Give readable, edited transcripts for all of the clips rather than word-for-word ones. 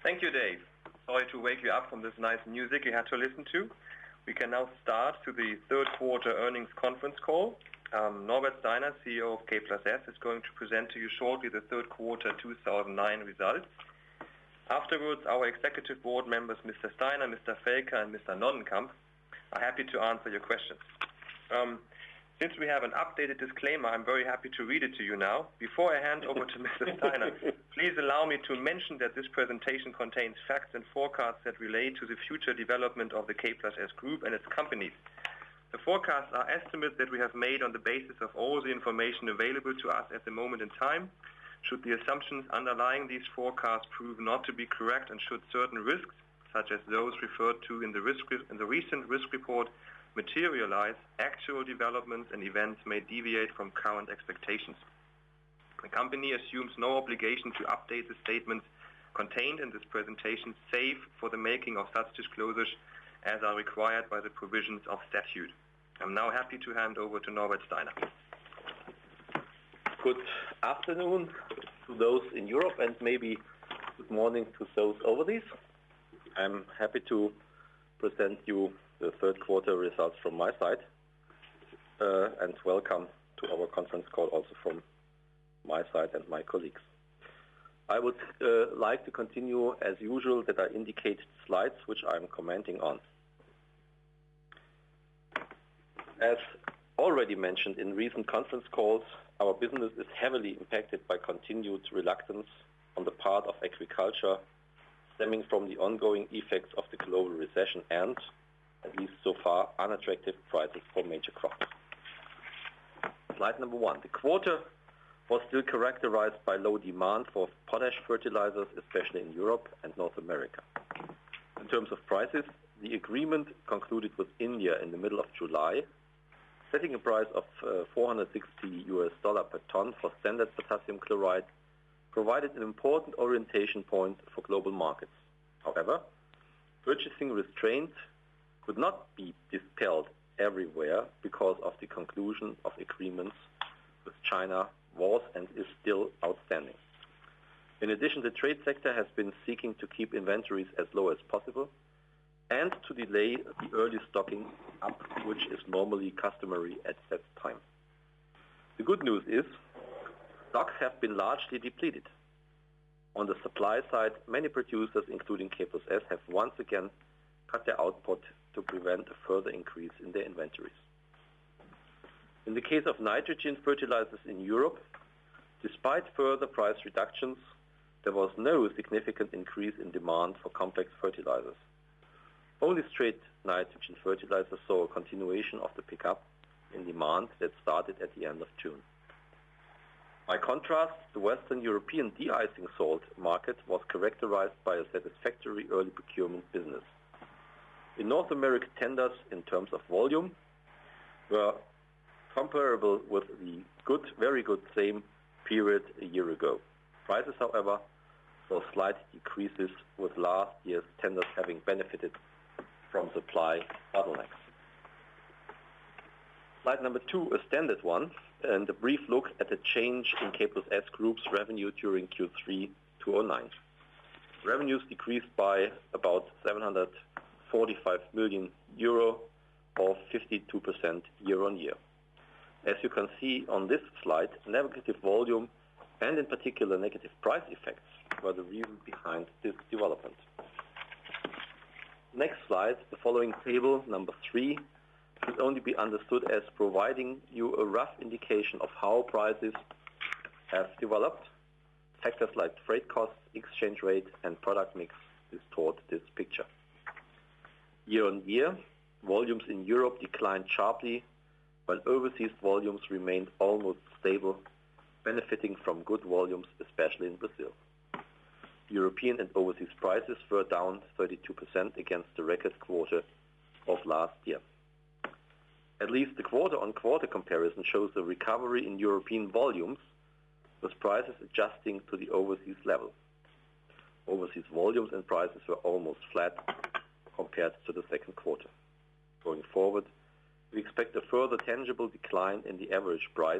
Thank you, Dave. Sorry to wake you up from this nice music you had to listen to. We can now start to the third quarter earnings conference call. Norbert Steiner, CEO of K+S, is going to present to you shortly the third quarter 2009 results. Afterwards, our executive board members, Mr. Steiner, Mr. Felker, and Mr. Nonnenkamp, are happy to answer your questions. Since we have an updated disclaimer, I'm very happy to read it to you now. Before I hand over to Mr. Steiner, please allow me to mention that this presentation contains facts and forecasts that relate to the future development of the K+S Group and its companies. The forecasts are estimates that we have made on the basis of all the information available to us at the moment in time. Should the assumptions underlying these forecasts prove not to be correct, and should certain risks, such as those referred to in the recent risk report, materialize, actual developments and events may deviate from current expectations. The company assumes no obligation to update the statements contained in this presentation, save for the making of such disclosures as are required by the provisions of statute. I'm now happy to hand over to Norbert Steiner. Good afternoon to those in Europe and maybe good morning to those overseas. I'm happy to present you the third quarter results from my side, and welcome to our conference call also from my side and my colleagues. I would like to continue as usual that I indicate slides which I'm commenting on. As already mentioned in recent conference calls, our business is heavily impacted by continued reluctance on the part of agriculture stemming from the ongoing effects of the global recession and, at least so far, unattractive prices for major crops. Slide number 1. The quarter was still characterized by low demand for potash fertilizers, especially in Europe and North America. In terms of prices, the agreement concluded with India in the middle of July, setting a price of $460 per ton for standard potassium chloride, provided an important orientation point for global markets. However, purchasing restraints could not be dispelled everywhere because of the conclusion of agreements with China was and is still outstanding. In addition, the trade sector has been seeking to keep inventories as low as possible and to delay the early stocking up, which is normally customary at that time. The good news is stocks have been largely depleted. On the supply side, many producers, including K+S, have once again cut their output to prevent a further increase in their inventories. In the case of nitrogen fertilizers in Europe, despite further price reductions, there was no significant increase in demand for complex fertilizers. Only straight nitrogen fertilizers saw a continuation of the pickup in demand that started at the end of June. By contrast, the Western European de-icing salt market was characterized by a satisfactory early procurement business. In North America, tenders in terms of volume were comparable with the very good same period a year ago. Prices, however, saw slight decreases, with last year's tenders having benefited from supply bottlenecks. Slide number 2, a standard one, and a brief look at the change in K+S Group's revenue during Q3 2009. Revenues decreased by about 745 million euro, or 52% year-on-year. As you can see on this slide, negative volume and in particular negative price effects were the reason behind this development. Next slide, the following table, number 3, should only be understood as providing you a rough indication of how prices have developed. Factors like freight costs, exchange rate, and product mix distort this picture. Year-on-year, volumes in Europe declined sharply, while overseas volumes remained almost stable, benefiting from good volumes, especially in Brazil. European and overseas prices were down 32% against the record quarter of last year. At least the quarter-on-quarter comparison shows a recovery in European volumes, with prices adjusting to the overseas level. Overseas volumes and prices were almost flat compared to the second quarter. Going forward, we expect a further tangible decline in the average price,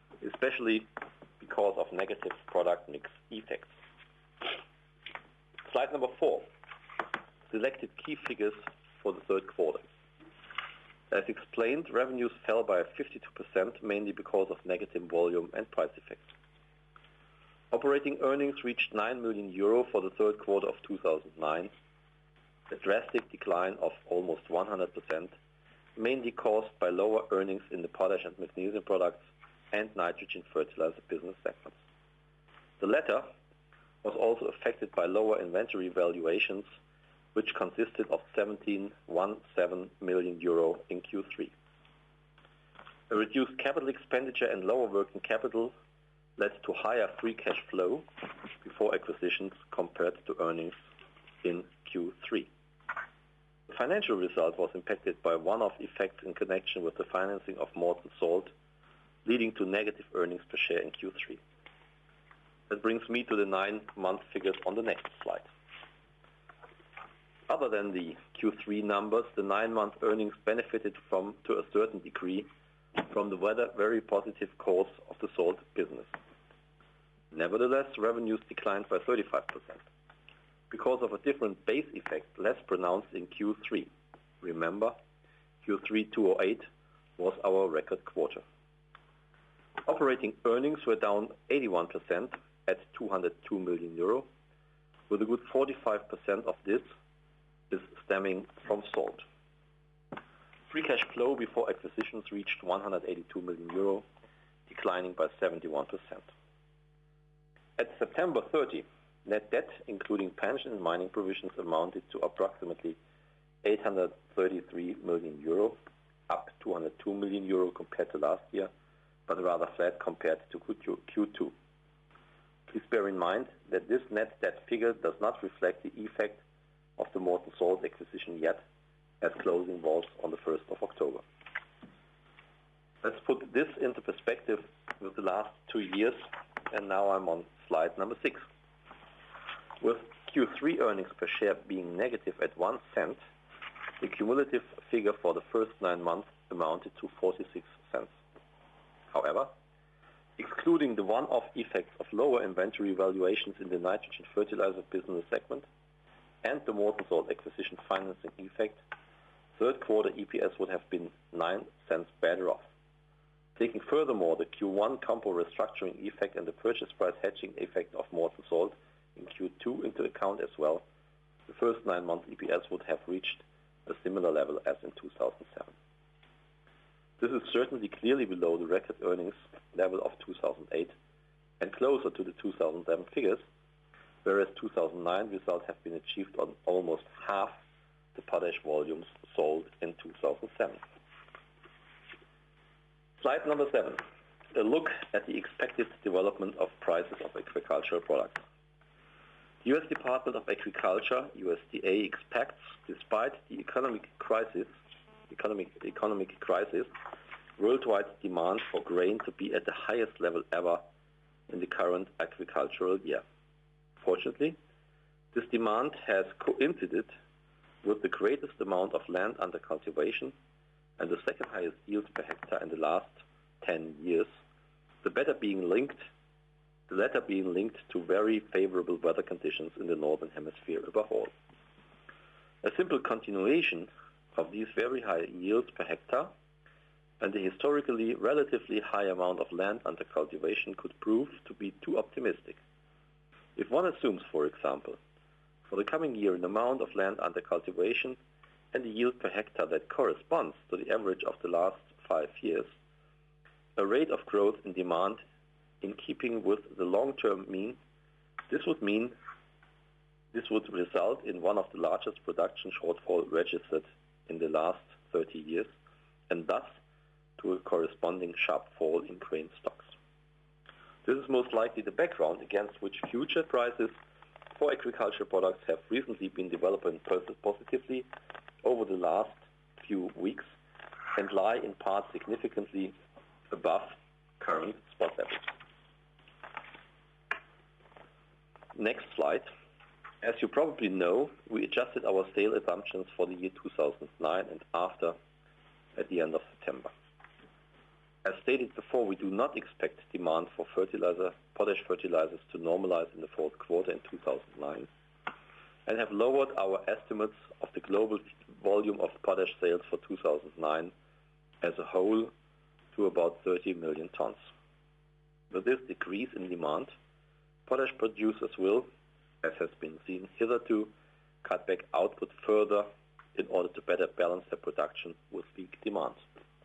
especially because of negative product mix effects. Slide number 4. Selected key figures for the third quarter. As explained, revenues fell by 52%, mainly because of negative volume and price effects. Operating earnings reached 9 million euro for the third quarter of 2009, a drastic decline of almost 100%, mainly caused by lower earnings in the potash and magnesium products and nitrogen fertilizer business segments. The latter was also affected by lower inventory valuations, which consisted of 17 million euro in Q3. A reduced capital expenditure and lower working capital led to higher free cash flow before acquisitions compared to earnings in Q3. The financial result was impacted by one-off effects in connection with the financing of Morton Salt, leading to negative earnings per share in Q3. That brings me to the 9-month figures on the next slide. Other than the Q3 numbers, the 9-month earnings benefited to a certain degree, from the very positive course of the salt business. Nevertheless, revenues declined by 35%, because of a different base effect less pronounced in Q3. Remember, Q3 2008 was our record quarter. Operating earnings were down 81% at 202 million euro, with a good 45% of this is stemming from salt. Free cash flow before acquisitions reached 182 million euro, declining by 71%. At September 30, net debt, including pension and mining provisions, amounted to approximately 833 million euro, up 202 million euro compared to last year, but rather flat compared to Q2. Please bear in mind that this net debt figure does not reflect the effect of the Morton Salt acquisition yet, as closing was on the 1st of October. Let's put this into perspective with the last 2 years, and now I'm on slide number 6. With Q3 earnings per share being negative at 1 cent, the cumulative figure for the first 9 months amounted to 46 cents. However, excluding the one-off effects of lower inventory valuations in the nitrogen fertilizer business segment and the Morton Salt acquisition financing effect, third quarter EPS would have been 9 cents better off. Taking furthermore the Q1 Campo restructuring effect and the purchase price hedging effect of Morton Salt in Q2 into account as well, the first 9 months EPS would have reached a similar level as in 2007. This is certainly clearly below the record earnings level of 2008 and closer to the 2007 figures, whereas 2009 results have been achieved on almost half the potash volumes sold in 2007. Slide number 7. A look at the expected development of prices of agricultural products. The U.S. Department of Agriculture, USDA, expects, despite the economic crisis, worldwide demand for grain to be at the highest level ever in the current agricultural year. Fortunately, this demand has coincided with the greatest amount of land under cultivation and the second highest yields per hectare in the last 10 years, the latter being linked to very favorable weather conditions in the northern hemisphere above all. A simple continuation of these very high yields per hectare and the historically relatively high amount of land under cultivation could prove to be too optimistic. If one assumes, for example, for the coming year an amount of land under cultivation and the yield per hectare that corresponds to the average of the last 5 years, a rate of growth in demand in keeping with the long-term mean, this would result in one of the largest production shortfall registered in the last 30 years, and thus to a corresponding sharp fall in grain stocks. This is most likely the background against which future prices for agricultural products have recently been developing positively over the last few weeks and lie in part significantly above current spot levels. Next slide. As you probably know, we adjusted our sale assumptions for the year 2009 and after at the end of September. As stated before, we do not expect demand for potash fertilizers to normalize in the fourth quarter in 2009. and have lowered our estimates of the global volume of potash sales for 2009 as a whole to about 30 million tons. With this decrease in demand, potash producers will, as has been seen hitherto, cut back output further in order to better balance their production with weak demand.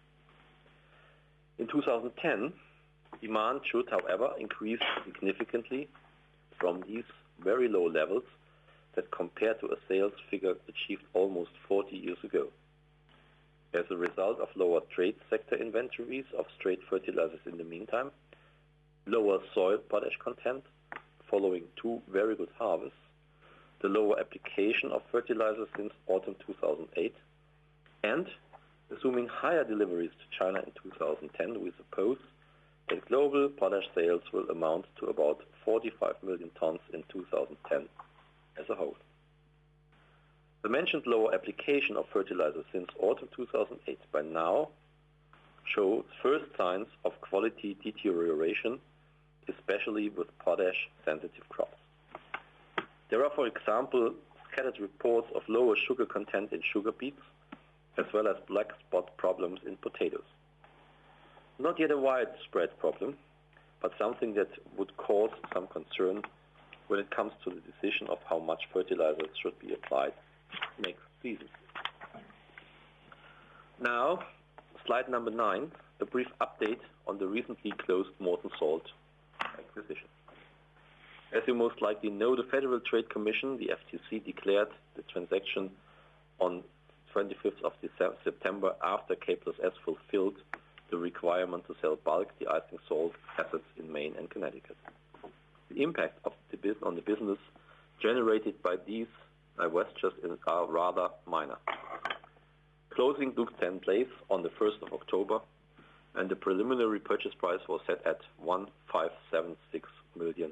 In 2010, demand should, however, increase significantly from these very low levels that compare to a sales figure achieved almost 40 years ago. As a result of lower trade sector inventories of straight fertilizers in the meantime, lower soil potash content following two very good harvests, the lower application of fertilizers since autumn 2008, and assuming higher deliveries to China in 2010, we suppose that global potash sales will amount to about 45 million tons in 2010 as a whole. The mentioned lower application of fertilizers since autumn 2008 by now shows first signs of quality deterioration, especially with potash-sensitive crops. There are, for example, scattered reports of lower sugar content in sugar beets, as well as black spot problems in potatoes. Not yet a widespread problem, but something that would cause some concern when it comes to the decision of how much fertilizers should be applied next season. Now, slide number 9, a brief update on the recently closed Morton Salt acquisition. As you most likely know, the Federal Trade Commission, the FTC, declared the transaction on 25th of September after K+S fulfilled the requirement to sell bulk de-icing salt assets in Maine and Connecticut. The impact of on the business generated by these divestitures are rather minor. Closing took place on the 1st of October, and the preliminary purchase price was set at $1,576 million.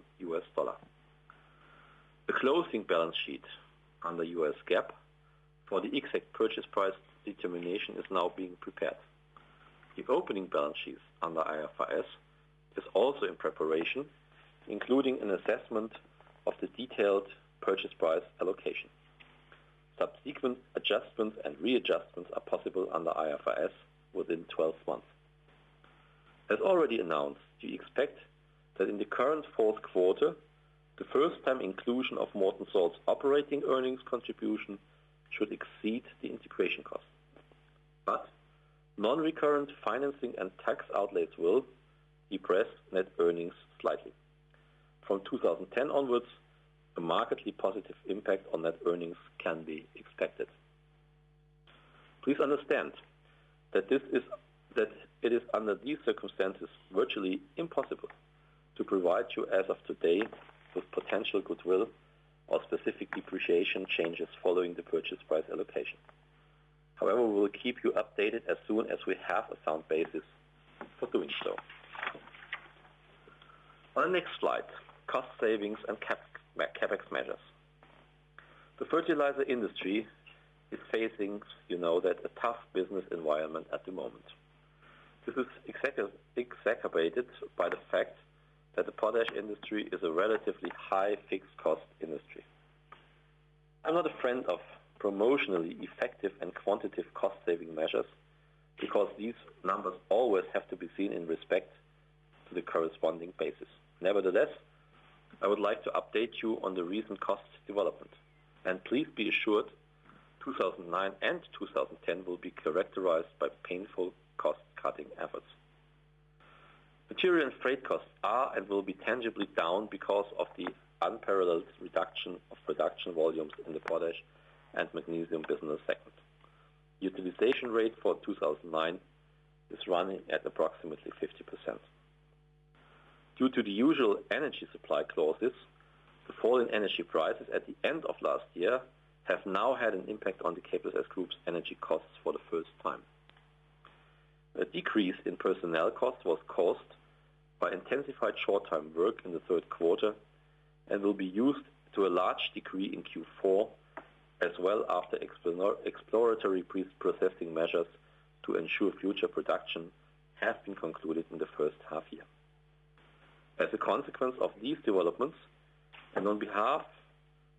The closing balance sheet under US GAAP for the exact purchase price determination is now being prepared. The opening balance sheet under IFRS is also in preparation, including an assessment of the detailed purchase price allocation. Subsequent adjustments and readjustments are possible under IFRS within 12 months. As already announced, we expect that in the current fourth quarter, the first-time inclusion of Morton Salt's operating earnings contribution should exceed the integration cost. But non-recurrent financing and tax outlays will depress net earnings slightly. From 2010 onwards, a markedly positive impact on net earnings can be expected. Please understand that it is under these circumstances virtually impossible to provide you as of today with potential goodwill or specific depreciation changes following the purchase price allocation. However, we will keep you updated as soon as we have a sound basis for doing so. On the next slide, cost savings and CapEx measures. The fertilizer industry is facing, that a tough business environment at the moment. This is exacerbated by the fact that the potash industry is a relatively high fixed cost industry. I'm not a friend of promotionally effective and quantitative cost-saving measures because these numbers always have to be seen in respect to the corresponding basis. Nevertheless, I would like to update you on the recent cost development. And please be assured, 2009 and 2010 will be characterized by painful cost-cutting efforts. Material and freight costs are and will be tangibly down because of the unparalleled reduction of production volumes in the potash and magnesium business segment. Utilization rate for 2009 is running at approximately 50%. Due to the usual energy supply clauses, the fall in energy prices at the end of last year have now had an impact on the K+S Group's energy costs for the first time. A decrease in personnel costs was caused by intensified short-time work in the third quarter and will be used to a large degree in Q4 as well after exploratory processing measures to ensure future production have been concluded in the first half year. As a consequence of these developments, and on behalf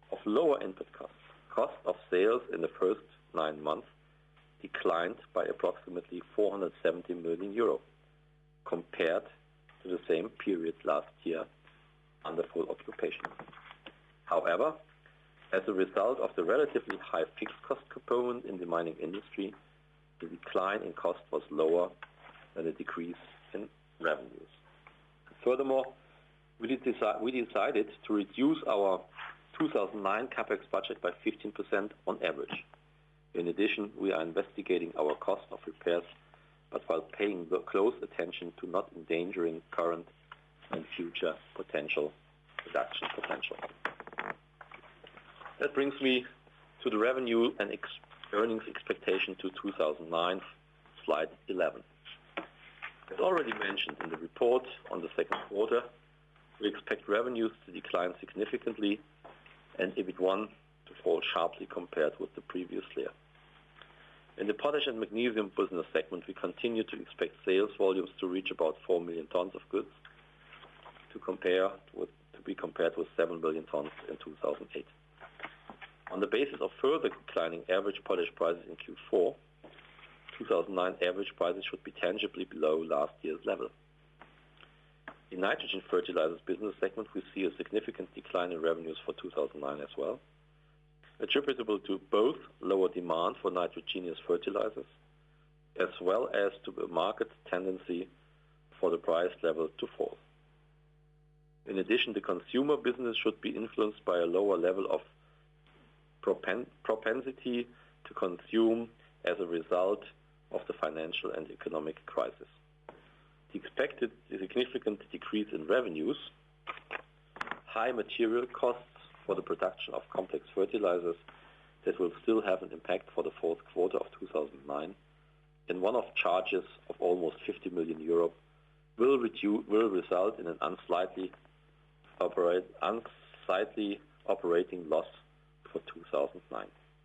of lower input costs, cost of sales in the first 9 months declined by approximately 470 million euro compared to the same period last year under full occupation. However, as a result of the relatively high fixed cost component in the mining industry, the decline in cost was lower than the decrease in revenues. Furthermore, we decided to reduce our 2009 capex budget by 15% on average. In addition, we are investigating our cost of repairs, but while paying close attention to not endangering current and future potential production potential. That brings me to the revenue and earnings expectation to 2009, slide 11. As already mentioned in the report on the second quarter, we expect revenues to decline significantly and EBIT1 to fall sharply compared with the previous year. In the potash and magnesium business segment, we continue to expect sales volumes to reach about 4 million tons of goods to be compared with 7 million tons in 2008. On the basis of further declining average potash prices in Q4, 2009 average prices should be tangibly below last year's level. In nitrogen fertilizers business segment, we see a significant decline in revenues for 2009 as well, attributable to both lower demand for nitrogenous fertilizers as well as to the market tendency for the price level to fall. In addition, the consumer business should be influenced by a lower level of propensity to consume as a result of the financial and economic crisis. The expected significant decrease in revenues, high material costs for the production of complex fertilizers that will still have an impact for the fourth quarter of 2009, and one-off charges of almost 50 million euro will result in an unsightly operating loss for 2009.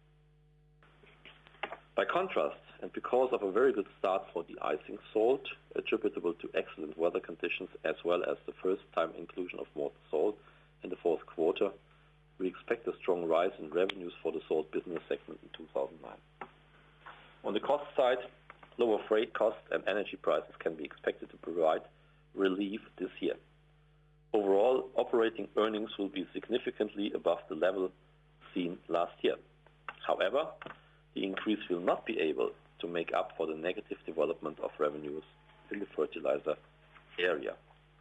By contrast, and because of a very good start for de-icing salt, attributable to excellent weather conditions as well as the first-time inclusion of molten salt in the fourth quarter, we expect a strong rise in revenues for the salt business segment in 2009. On the cost side, lower freight costs and energy prices can be expected to provide relief this year. Overall, operating earnings will be significantly above the level seen last year. However, the increase will not be able to make up for the negative development of revenues in the fertilizer area.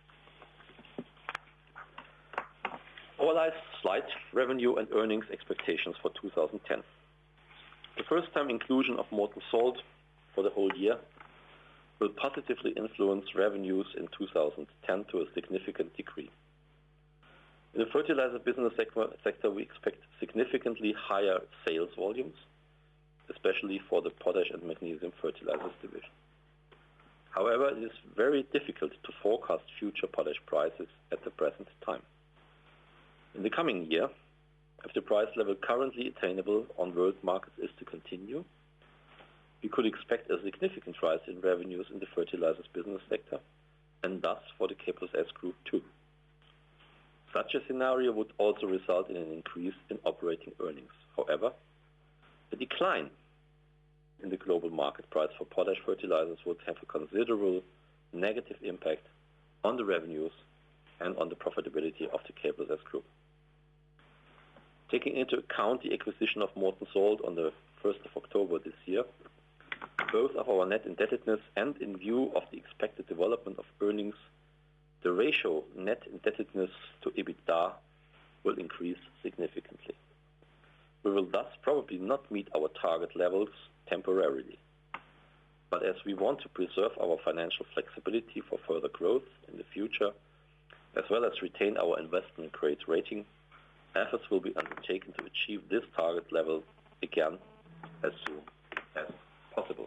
Our last slide, revenue and earnings expectations for 2010. The first-time inclusion of molten salt for the whole year will positively influence revenues in 2010 to a significant degree. In the fertilizer business sector, we expect significantly higher sales volumes, especially for the potash and magnesium fertilizers division. However, it is very difficult to forecast future potash prices at the present time. In the coming year, if the price level currently attainable on world markets is to continue, we could expect a significant rise in revenues in the fertilizers business sector, and thus for the K+S group too. Such a scenario would also result in an increase in operating earnings. However, a decline in the global market price for potash fertilizers would have a considerable negative impact on the revenues and on the profitability of the K+S group. Taking into account the acquisition of molten salt on the 1st of October this year, both of our net indebtedness and in view of the expected development of earnings, the ratio net indebtedness to EBITDA will increase significantly. We will thus probably not meet our target levels temporarily. But as we want to preserve our financial flexibility for further growth in the future, as well as retain our investment grade rating, efforts will be undertaken to achieve this target level again as soon as possible.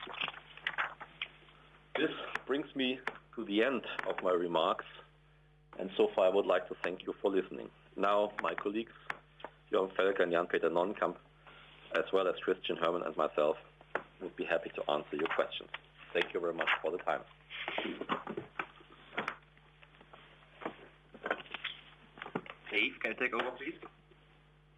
This brings me to the end of my remarks, and so far I would like to thank you for listening. Now my colleagues, Jörn Felker and Jan-Peter Nonnenkamp, as well as Christian Hermann and myself, would be happy to answer your questions. Thank you very much for the time. Dave, can you take over, please?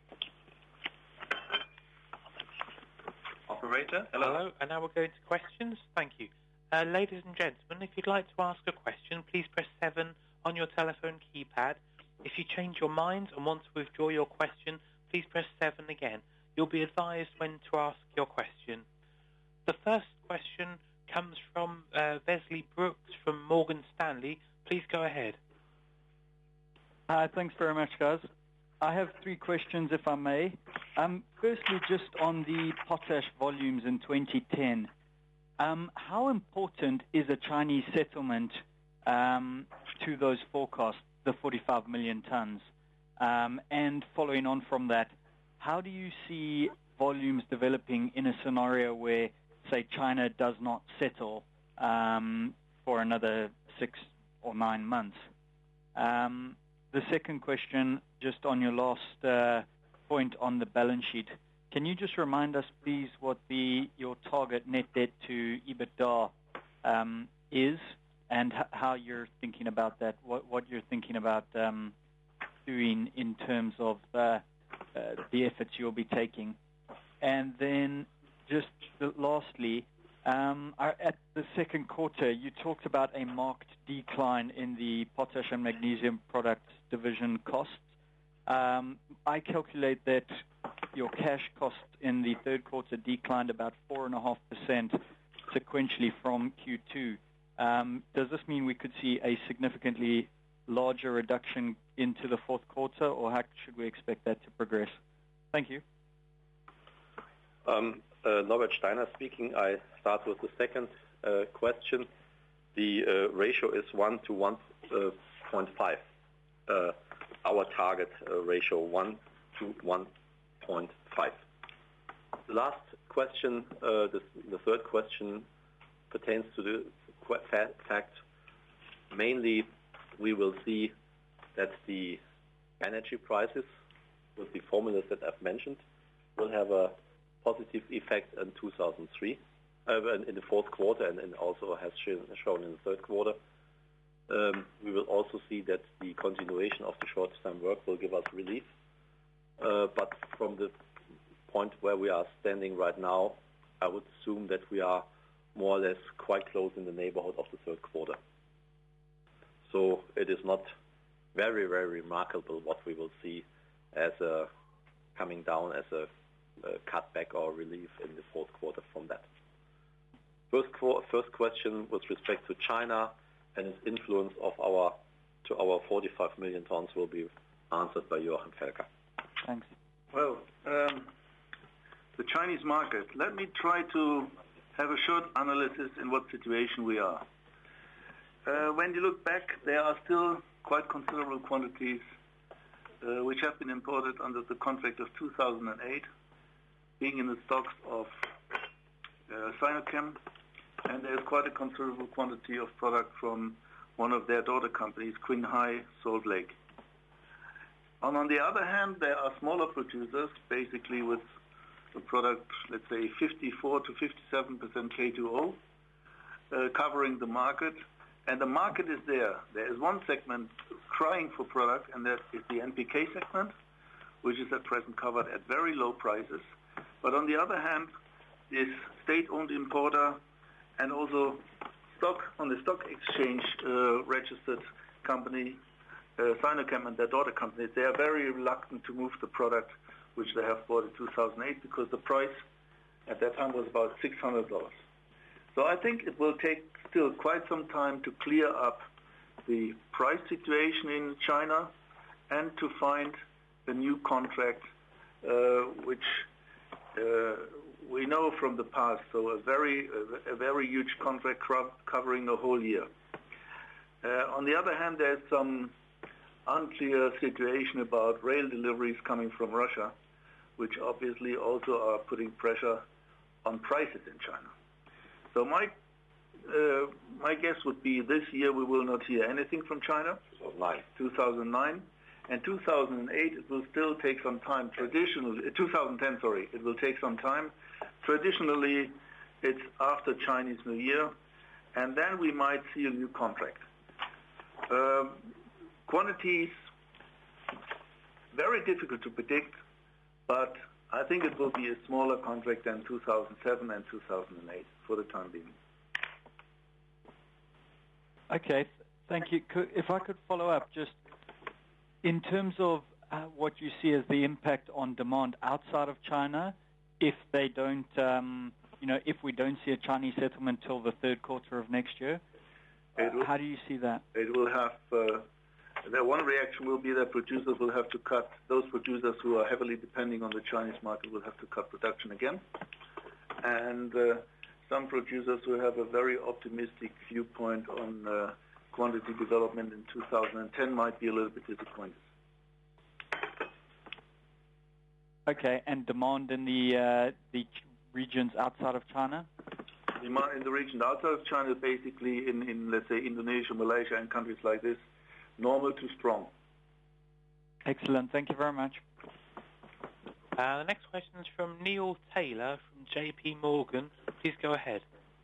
operator. Hello. Hello, and now we'll go into questions. Thank you. Ladies and gentlemen, if you'd like to ask a question, please press 7 on your telephone keypad. If you change your mind and want to withdraw your question, please press 7 again. You'll be advised when to ask your question. The first question comes from Wesley Brooks from Morgan Stanley. Please go ahead. Thanks very much, guys. I have 3 questions, if I may. Firstly, just on the potash volumes in 2010, how important is a Chinese settlement to those forecasts, the 45 million tons? And following on from that, how do you see volumes developing in a scenario where, say, China does not settle for another 6 or 9 months? The second question, just on your last point on the balance sheet, can you just remind us, please, what your target net debt to EBITDA is, and how you're thinking about that, what you're thinking about doing in terms of the efforts you'll be taking? And then just lastly, at the second quarter, you talked about a marked decline in the potash and magnesium products division costs. I calculate that your cash cost in the third quarter declined about 4.5% sequentially from Q2. Does this mean we could see a significantly larger reduction into the fourth quarter, or how should we expect that to progress? Thank you. Norbert Steiner speaking. I start with the second question. The ratio is 1 to 1.5. Our target ratio 1 to 1.5. The last question, the third question, pertains to the fact mainly we will see that the energy prices, with the formulas that I've mentioned, will have a positive effect in 2003, in the fourth quarter, and also has shown in the third quarter. We will also see that the continuation of the short-term work will give us relief. But from the point where we are standing right now, I would assume that we are more or less quite close in the neighborhood of the third quarter. So it is not very, very remarkable what we will see as a coming down as a cutback or relief in the fourth quarter from that. First question with respect to China and its influence of our 45 million tons will be answered by Joachim Felker. Thanks. Well, the Chinese market. Let me try to have a short analysis in what situation we are. When you look back, there are still quite considerable quantities which have been imported under the contract of 2008, being in the stocks of Sinochem, and there's quite a considerable quantity of product from one of their daughter companies, Qinghai Salt Lake. And on the other hand, there are smaller producers, basically with a product, let's say 54 to 57% K2O, covering the market. And the market is there. There is one segment crying for product, and that is the NPK segment, which is at present covered at very low prices. But on the other hand, this state-owned importer and also on the stock exchange registered company, Sinochem and their daughter companies, they are very reluctant to move the product which they have bought in 2008 because the price at that time was about $600. So I think it will take still quite some time to clear up the price situation in China and to find a new contract which we know from the past, so a very huge contract covering a whole year. On the other hand, there's some unclear situation about rail deliveries coming from Russia, which obviously also are putting pressure on prices in China. So my guess would be this year we will not hear anything from China. 2009. And 2008, it will still take some time. 2010, sorry, it will take some time. Traditionally, it's after Chinese New Year, and then we might see a new contract. Quantities, very difficult to predict, but I think it will be a smaller contract than 2007 and 2008 for the time being. Okay, thank you. If I could follow up, just in terms of what you see as the impact on demand outside of China, if they don't, if we don't see a Chinese settlement till the third quarter of next year, how do you see that? It will have. The one reaction will be that producers will have to cut. Those producers who are heavily depending on the Chinese market will have to cut production again, and some producers who have a very optimistic viewpoint on quantity development in 2010 might be a little bit disappointed. Okay, and demand in the regions outside of China? Demand in the region outside of China, basically in let's say Indonesia, Malaysia, and countries like this, normal to strong. Excellent. Thank you very much. The next question is from Neil Taylor from J.P. Morgan. Please go ahead.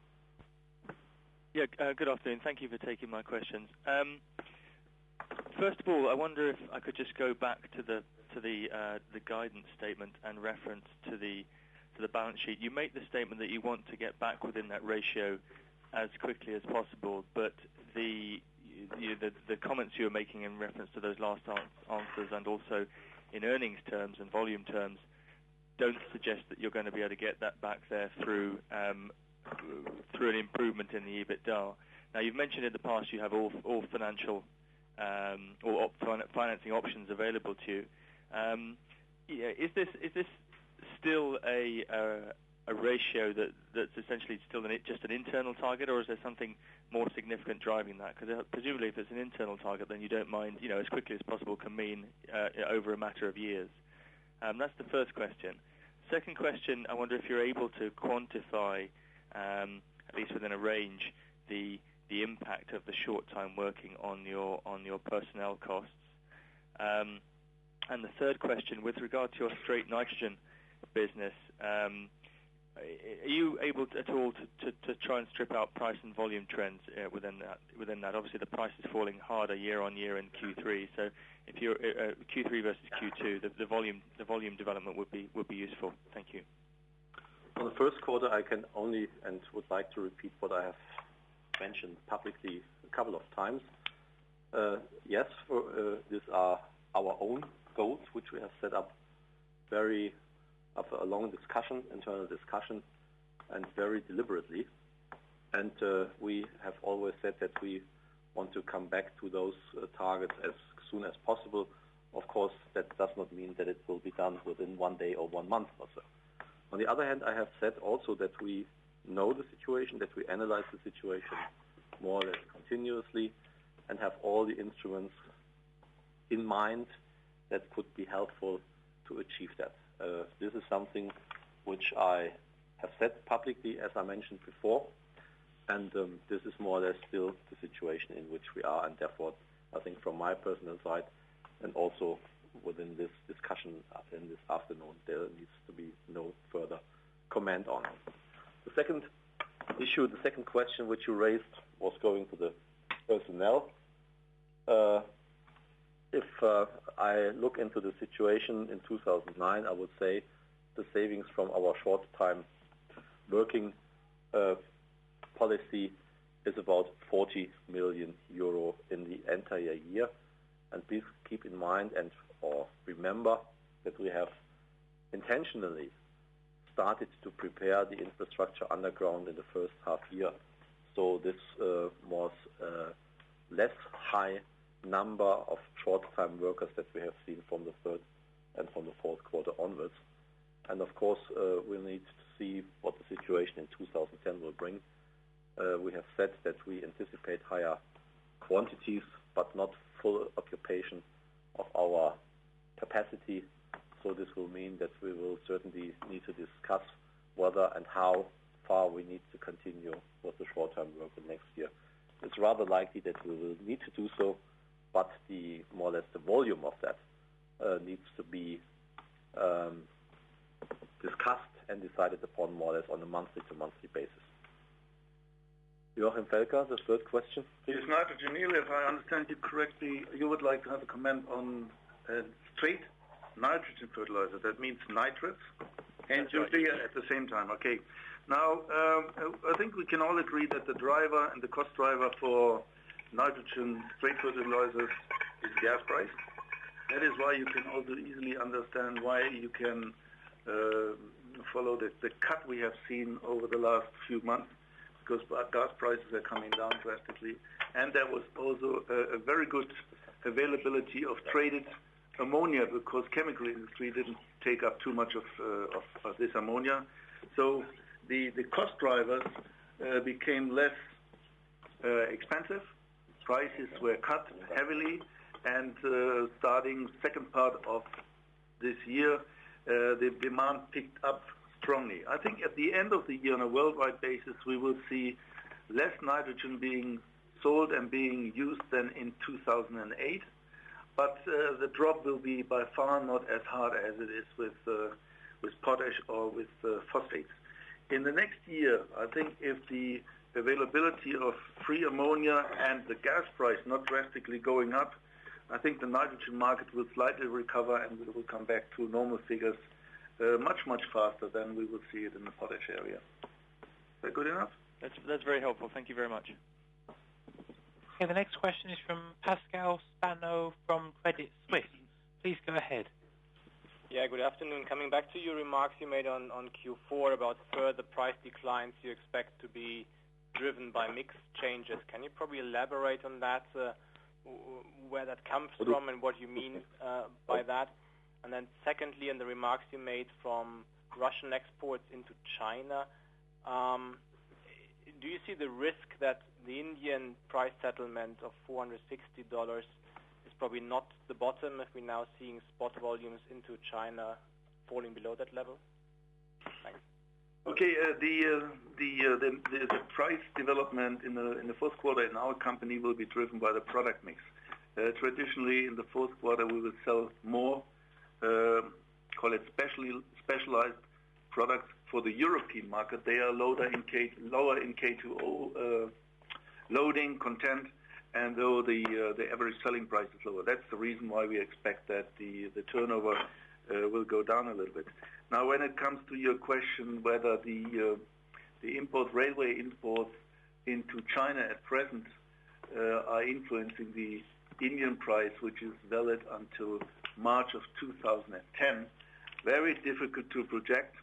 Yeah, good afternoon. Thank you for taking my questions. First of all, I wonder if I could just go back to the guidance statement and reference to the balance sheet. You make the statement that you want to get back within that ratio as quickly as possible, but the comments you were making in reference to those last answers and also in earnings terms and volume terms don't suggest that you're going to be able to get that back there through an improvement in the EBITDA. Now, you've mentioned in the past you have all financial or financing options available to you. Is this still a ratio that's essentially still just an internal target, or is there something more significant driving that? Because presumably if it's an internal target, then you don't mind, as quickly as possible can mean over a matter of years. That's the first question. Second question, I wonder if you're able to quantify, at least within a range, the impact of the short-time working on your personnel costs. And the third question, with regard to your straight nitrogen business, are you able at all to try and strip out price and volume trends within that? Obviously, the price is falling harder year on year in Q3. So, if you're Q3 versus Q2, the volume development would be useful. Thank you. On the first quarter, I can only and would like to repeat what I have mentioned publicly a couple of times. Yes, these are our own goals, which we have set up after a long discussion, internal discussion, and very deliberately. And we have always said that we want to come back to those targets as soon as possible. Of course, that does not mean that it will be done within 1 day or 1 month or so. On the other hand, I have said also that we know the situation, that we analyze the situation more or less continuously and have all the instruments in mind that could be helpful to achieve that. This is something which I have said publicly, as I mentioned before, and this is more or less still the situation in which we are, and therefore I think from my personal side and also within this discussion in this afternoon, there needs to be no further comment on it. The second issue, the second question which you raised was going to the personnel. If I look into the situation in 2009, I would say the savings from our short-time working policy is about 40 million euro in the entire year. And please keep in mind or remember that we have intentionally started to prepare the infrastructure underground in the first half year. So this was less high number of short-time workers that we have seen from the third and from the fourth quarter onwards. And of course, we'll need to see what the situation in 2010 will bring. We have said that we anticipate higher quantities, but not full occupation of our capacity. So this will mean that we will certainly need to discuss whether and how far we need to continue with the short-term work next year. It's rather likely that we will need to do so, but more or less the volume of that needs to be discussed and decided upon more or less on a monthly-to-monthly basis. Joachim Felker, the third question. Yes, nitrogen. If I understand you correctly, you would like to have a comment on straight nitrogen fertilizer. That means nitrates and urea at the same time. Okay. Now, I think we can all agree that the driver and the cost driver for nitrogen straight fertilizers is gas price. That is why you can also easily understand why you can follow the cut we have seen over the last few months, because gas prices are coming down drastically. And there was also a very good availability of traded ammonia, because chemical industry didn't take up too much of this ammonia. So the cost drivers became less expensive. Prices were cut heavily, and starting second part of this year, the demand picked up strongly. I think at the end of the year, on a worldwide basis, we will see less nitrogen being sold and being used than in 2008. But the drop will be by far not as hard as it is with potash or with phosphates. In the next year, I think if the availability of free ammonia and the gas price not drastically going up, I think the nitrogen market will slightly recover and we will come back to normal figures much faster than we will see it in the potash area. Is that good enough? That's very helpful. Thank you very much. Okay, the next question is from Pascal Spano from Credit Suisse. Please go ahead. Yeah, good afternoon. Coming back to your remarks you made on Q4 about further price declines you expect to be driven by mix changes. Can you probably elaborate on that, where that comes from and what you mean by that? And then secondly, in the remarks you made from Russian exports into China, do you see the risk that the Indian price settlement of $460 is probably not the bottom if we're now seeing spot volumes into China falling below that level? Thanks. Okay, the price development in the fourth quarter in our company will be driven by the product mix. Traditionally, in the fourth quarter, we will sell more, call it specialized products for the European market. They are lower in K2O loading content, and though the average selling price is lower. That's the reason why we expect that the turnover will go down a little bit. Now, when it comes to your question whether the railway imports into China at present are influencing the Indian price, which is valid until March of 2010, very difficult to project.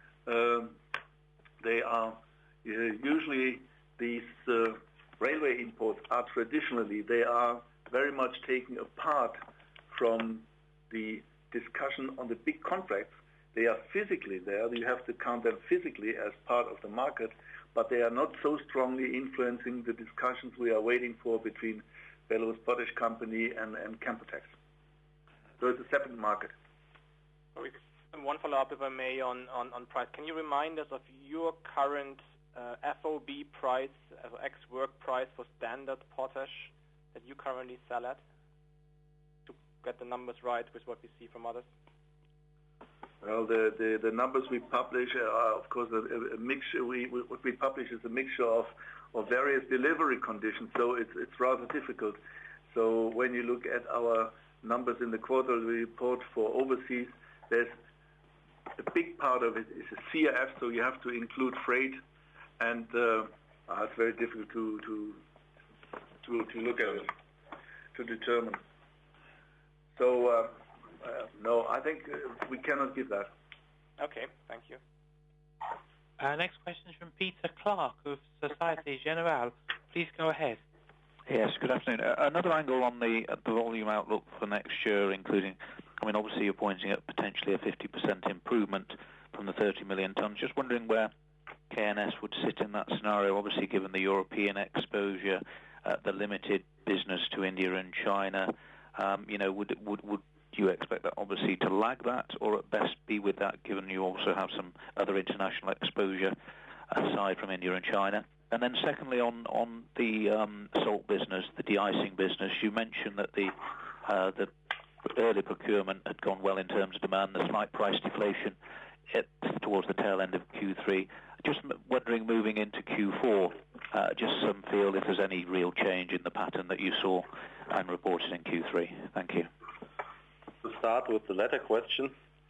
They are usually these railway imports are traditionally, they are very much taken apart from the discussion on the big contracts. They are physically there. You have to count them physically as part of the market, but they are not so strongly influencing the discussions we are waiting for between Belarus Potash Company and Canpotex. So it's a separate market. And one follow-up, if I may, on price. Can you remind us of your current FOB price, ex-work price for standard potash that you currently sell at, to get the numbers right with what we see from others? Well, the numbers we publish are, of course, a mixture. What we publish is a mixture of various delivery conditions, so it's rather difficult. So when you look at our numbers in the quarterly report for overseas, there's a big part of it is a CRF, so you have to include freight, and it's very difficult to look at it, to determine. So no, I think we cannot give that. Okay, thank you. Next question is from Peter Clark of Societe Generale. Please go ahead. Yes, good afternoon. Another angle on the volume outlook for next year, including, I mean, obviously you're pointing at potentially a 50% improvement from the 30 million tonnes. Just wondering where KNS would sit in that scenario, obviously given the European exposure, the limited business to India and China. Would you expect that obviously to lag that, or at best be with that, given you also have some other international exposure aside from India and China? And then secondly, on the salt business, the de-icing business, you mentioned that the early procurement had gone well in terms of demand, the slight price deflation towards the tail end of Q3. Just wondering, moving into Q4, just some feel if there's any real change in the pattern that you saw and reported in Q3. Thank you. The start with the latter question.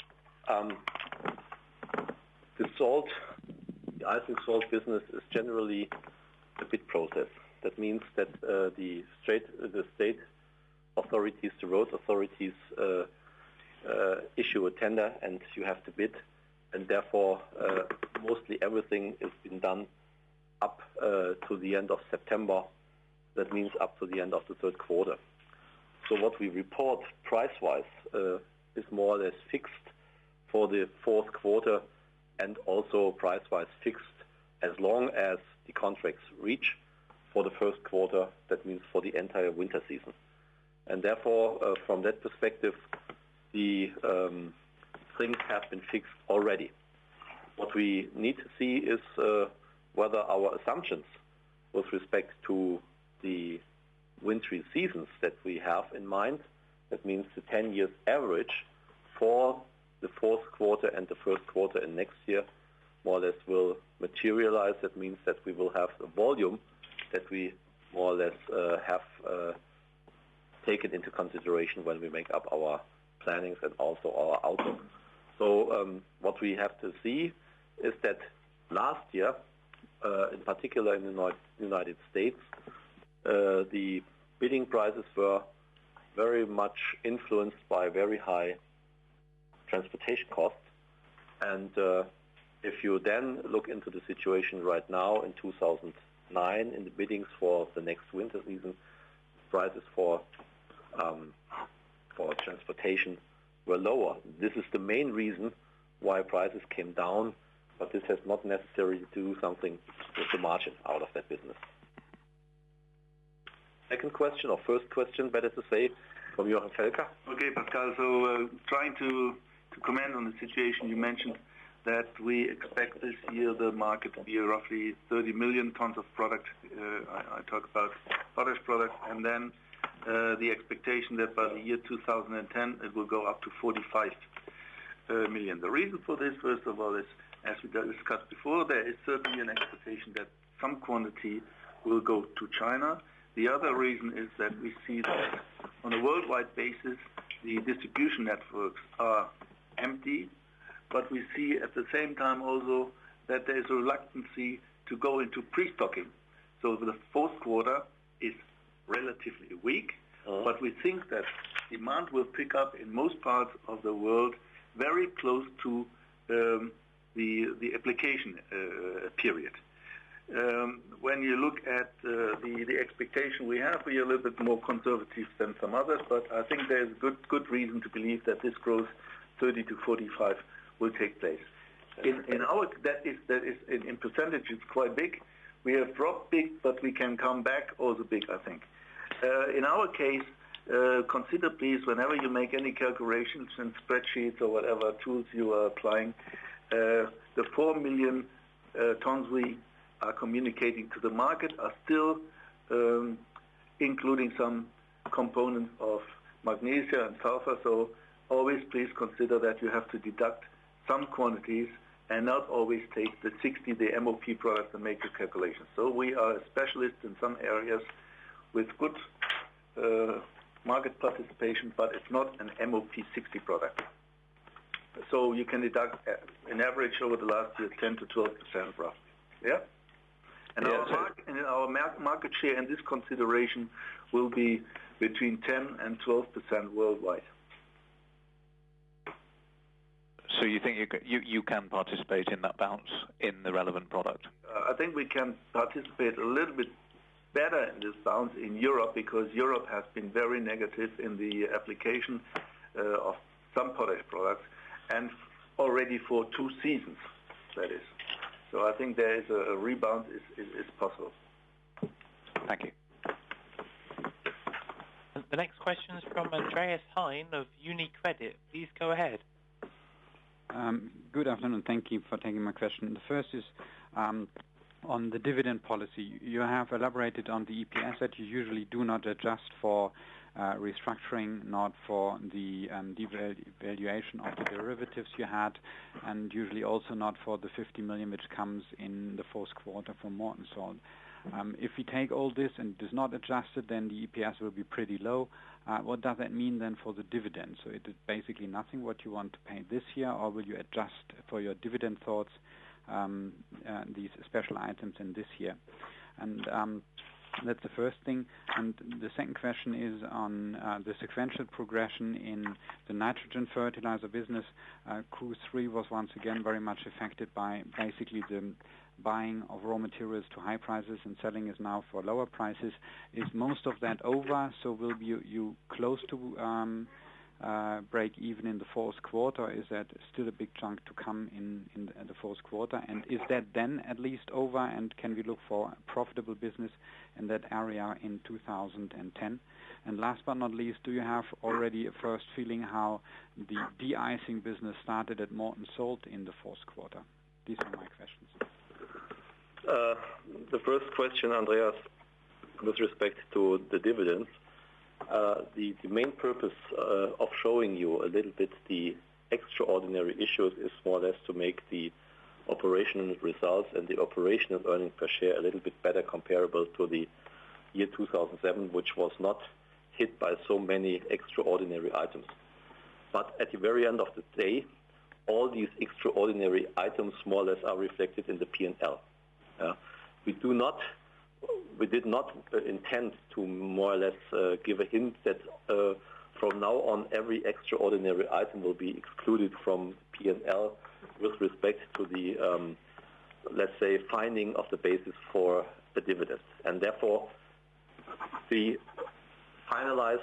The icing salt business is generally a bid process. That means that the state authorities, the road authorities, issue a tender, and you have to bid, and therefore mostly everything has been done up to the end of September. That means up to the end of the third quarter. So what we report price-wise is more or less fixed for the fourth quarter, and also price-wise fixed as long as the contracts reach for the first quarter. That means for the entire winter season. And therefore, from that perspective, the things have been fixed already. What we need to see is whether our assumptions with respect to the wintry seasons that we have in mind, that means the 10 years average for the fourth quarter and the first quarter in next year, more or less will materialize. That means that we will have a volume that we more or less have taken into consideration when we make up our plannings and also our outlook. So what we have to see is that last year, in particular in the United States, the bidding prices were very much influenced by very high transportation costs. And if you then look into the situation right now in 2009 in the biddings for the next winter season, prices for transportation were lower. This is the main reason why prices came down, but this has not necessarily to do something with the margin out of that business. Second question, or first question, better to say, from Jochen Felker. Okay, Pascal, so trying to comment on the situation, you mentioned that we expect this year the market to be roughly 30 million tons of product. I talk about potash product, and then the expectation that by the year 2010 it will go up to 45 million. The reason for this, first of all, is, as we discussed before, there is certainly an expectation that some quantity will go to China. The other reason is that we see that on a worldwide basis, the distribution networks are empty, but we see at the same time also that there is a reluctancy to go into pre-stocking. So the fourth quarter is relatively weak, but we think that demand will pick up in most parts of the world very close to the application period. When you look at the expectation we have, we are a little bit more conservative than some others, but I think there's good reason to believe that this growth 30 to 45 will take place. In our that is in percentage it's quite big. We have dropped big, but we can come back also big, I think. In our case, consider please whenever you make any calculations in spreadsheets or whatever tools you are applying, the 4 million tons we are communicating to the market are still including some components of magnesia and sulfur. So always please consider that you have to deduct some quantities and not always take the 60, the MOP product, and make your calculations. So we are specialists in some areas with good market participation, but it's not an MOP 60 product. So you can deduct an average over the last year 10 to 12% roughly. Yeah? And our market share in this consideration will be between 10 and 12% worldwide. So you think you can participate in that bounce in the relevant product? I think we can participate a little bit better in this bounce in Europe, because Europe has been very negative in the application of some potash products, and already for 2 seasons, that is. So I think there is a rebound is possible. Thank you. The next question is from Andreas Hein of UniCredit. Please go ahead. Good afternoon. Thank you for taking my question. The first is on the dividend policy. You have elaborated on the EPS that you usually do not adjust for restructuring, not for the devaluation of the derivatives you had, and usually also not for the 50 million which comes in the fourth quarter for Morton Salt. If we take all this and it is not adjusted, then the EPS will be pretty low. What does that mean then for the dividend? So it is basically nothing what you want to pay this year, or will you adjust for your dividend thoughts these special items in this year? And that's the first thing. And the second question is on the sequential progression in the nitrogen fertilizer business. Q3 was once again very much affected by basically the buying of raw materials to high prices and selling is now for lower prices. Is most of that over? So will you close to break even in the fourth quarter? Or is that still a big chunk to come in the fourth quarter? And is that then at least over? And can we look for profitable business in that area in 2010? And last but not least, do you have already a first feeling how the de-icing business started at Morton Salt in the fourth quarter? These are my questions. The first question, Andreas, with respect to the dividends, the main purpose of showing you a little bit the extraordinary issues is more or less to make the operational results and the operational earnings per share a little bit better comparable to the year 2007, which was not hit by so many extraordinary items. But at the very end of the day, all these extraordinary items more or less are reflected in the P&L. We did not intend to more or less give a hint that from now on every extraordinary item will be excluded from P&L with respect to the, let's say, finding of the basis for the dividend. And therefore, the finalized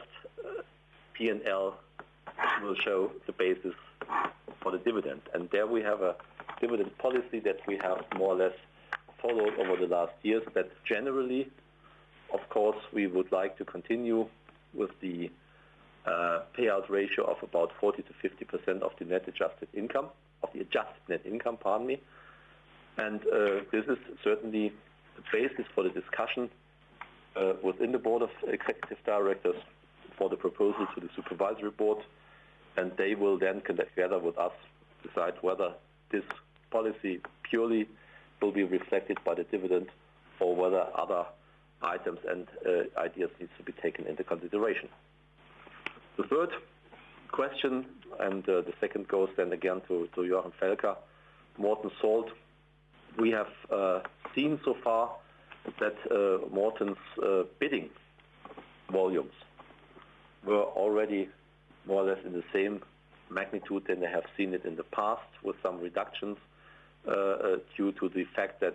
P&L will show the basis for the dividend. And there we have a dividend policy that we have more or less followed over the last years, that generally, of course, we would like to continue with the payout ratio of about 40 to 50% of the net adjusted income, of the adjusted net income, pardon me. And this is certainly the basis for the discussion within the board of executive directors for the proposal to the supervisory board, and they will then together with us decide whether this policy purely will be reflected by the dividend or whether other items and ideas needs to be taken into consideration. The third question, and the second goes then again to Jochen Felker, Morton Salt. We have seen so far that Morton's bidding volumes were already more or less in the same magnitude than they have seen it in the past, with some reductions due to the fact that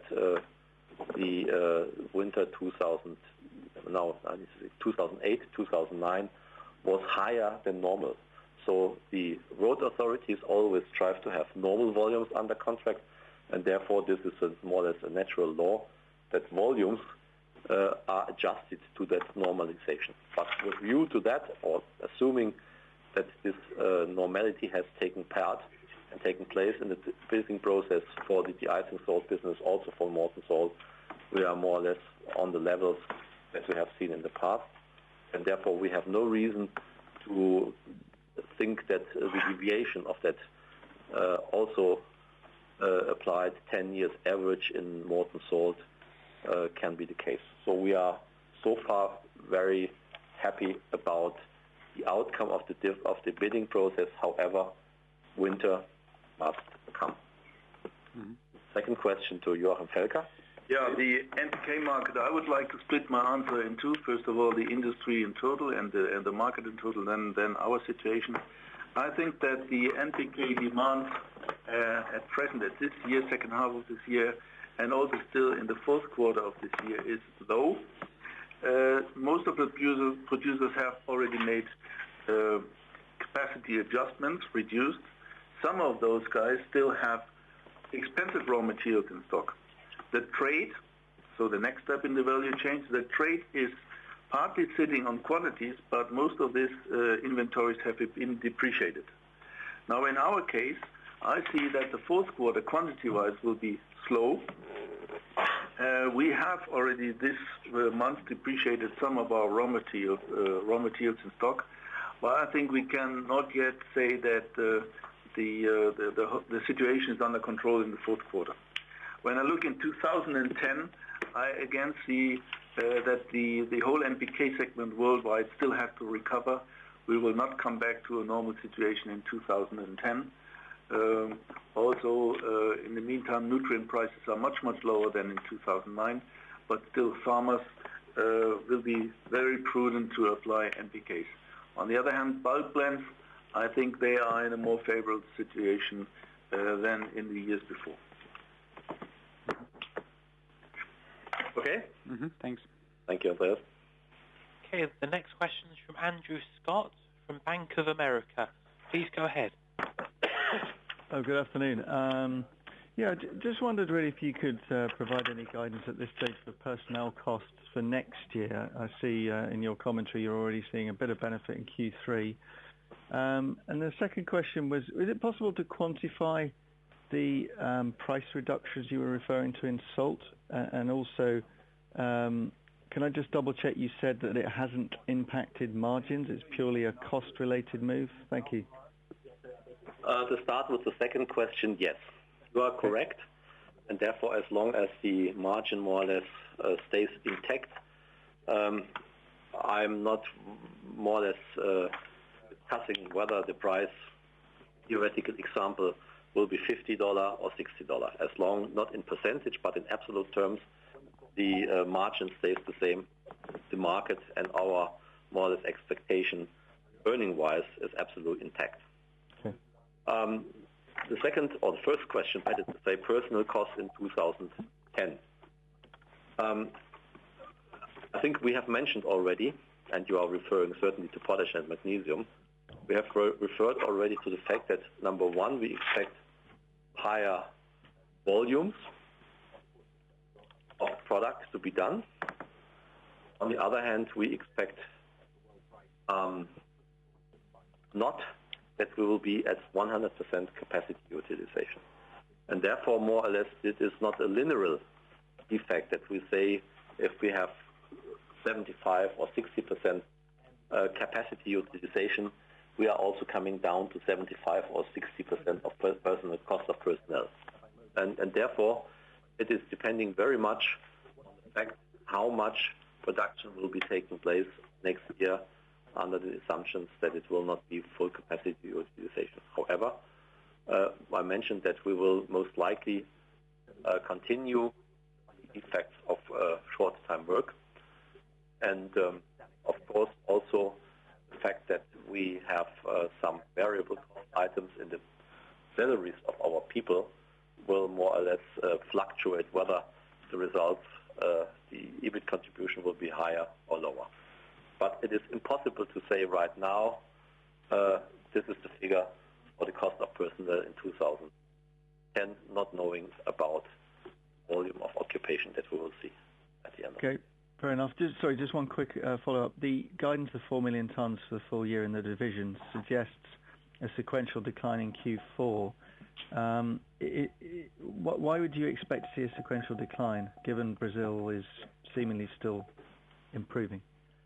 the winter 2008-2009 was higher than normal. So the road authorities always strive to have normal volumes under contract, and therefore this is more or less a natural law that volumes are adjusted to that normalization. But with view to that, or assuming that this normality has taken part and taken place in the bidding process for the de-icing salt business, also for Morton Salt, we are more or less on the levels that we have seen in the past, and therefore we have no reason to think that the deviation of that also applied 10 years average in Morton Salt can be the case. So we are so far very happy about the outcome of the bidding process. However, winter must come. Mm-hmm. Second question to Jochen Felker. Yeah, the NPK market, I would like to split my answer in two. First of all, the industry in total and the market in total, then our situation. I think that the NPK demand at present, at this year, second half of this year, and also still in the fourth quarter of this year, is low. Most of the producers have already made capacity adjustments, reduced. Some of those guys still have expensive raw materials in stock. The trade, so the next step in the value chain, the trade is partly sitting on quantities, but most of these inventories have been depreciated. Now, in our case, I see that the fourth quarter, quantity-wise, will be slow. We have already this month depreciated some of our raw materials in stock, but I think we can not yet say that the situation is under control in the fourth quarter. When I look in 2010, I again see that the whole NPK segment worldwide still has to recover. We will not come back to a normal situation in 2010. Also, in the meantime, nutrient prices are much, much lower than in 2009, but still farmers will be very prudent to apply NPKs. On the other hand, bulk blends, I think they are in a more favorable situation than in the years before. Okay? Thanks. Thank you, Andreas. Okay, the next question is from Andrew Scott from Bank of America. Please go ahead. Oh, good afternoon. Just wondered really if you could provide any guidance at this stage for personnel costs for next year. I see in your commentary you're already seeing a bit of benefit in Q3. And the second question was, is it possible to quantify the price reductions you were referring to in salt? And also, can I just double check you said that it hasn't impacted margins, it's purely a cost-related move? Thank you. To start with the second question, yes, you are correct. And therefore, as long as the margin more or less stays intact, I'm not more or less discussing whether the price, theoretical example, will be $50 or $60. As long, not in percentage, but in absolute terms, the margin stays the same. The market and our more or less expectation, earning-wise, is absolutely intact. Okay. The second or the first question, that is to say, personnel costs in 2010. I think we have mentioned already, and you are referring certainly to potash and magnesium, we have referred already to the fact that, number one, we expect higher volumes of products to be done. On the other hand, we expect not that we will be at 100% capacity utilization. And therefore, more or less, it is not a linear effect that we say if we have 75 or 60% capacity utilization, we are also coming down to 75 or 60% of personnel cost of personnel. And therefore, it is depending very much on the fact how much production will be taking place next year under the assumptions that it will not be full capacity utilization. However, I mentioned that we will most likely continue the effects of short-time work, and of course also the fact that we have some variable cost items in the salaries of our people will more or less fluctuate whether the results, the EBIT contribution will be higher or lower. But it is impossible to say right now this is the figure for the cost of personnel in 2010, not knowing about volume of occupation that we will see at the end. Okay, fair enough. Just one quick follow-up. The guidance of 4 million tonnes for the full year in the division suggests a sequential decline in Q4. Why would you expect to see a sequential decline, given Brazil is seemingly still improving?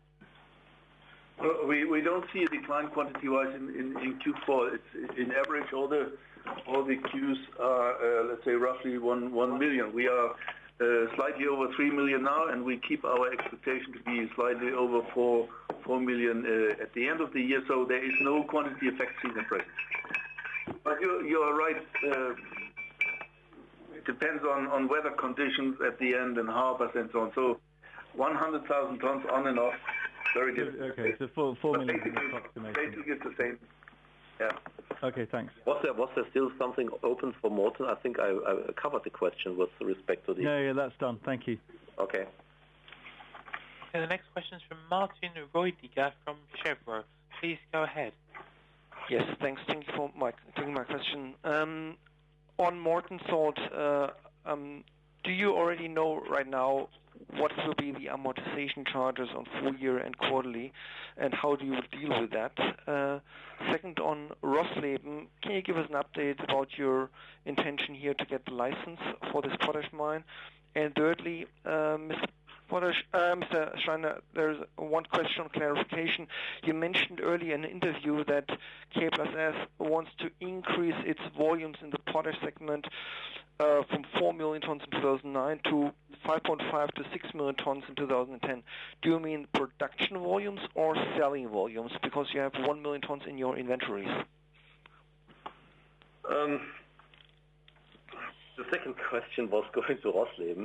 Well, we don't see a decline quantity-wise in Q4. It's in average all the Qs are let's say roughly 1 million. We are slightly over 3 million now, and we keep our expectation to be slightly over 4 million at the end of the year. So there is no quantity effect seen in present. But you are right. It depends on weather conditions at the end and harvest and so on. So 100,000 tons on and off. Very good. Okay, so 4 million approximation. Basically it's the same. Yeah. Okay, thanks. Was there still something open for Morten? I think I covered the question with respect to the... Yeah, that's done. Thank you. Okay. Okay, the next question is from Martin Roediger from Chevron. Please go ahead. Yes, thanks. Thank you for taking my question. On Morten Salt, do you already know right now what will be the amortization charges on full year and quarterly, and how do you deal with that? Second, on Rosleben, can you give us an update about your intention here to get the license for this potash mine? And thirdly, Mr. Schreiner, there's one question on clarification. You mentioned earlier in an interview that K+S wants to increase its volumes in the potash segment from 4 million tons in 2009 to 5.5 to 6 million tons in 2010. Do you mean production volumes or selling volumes? Because you have 1 million tons in your inventories. The second question was going to Rosleben.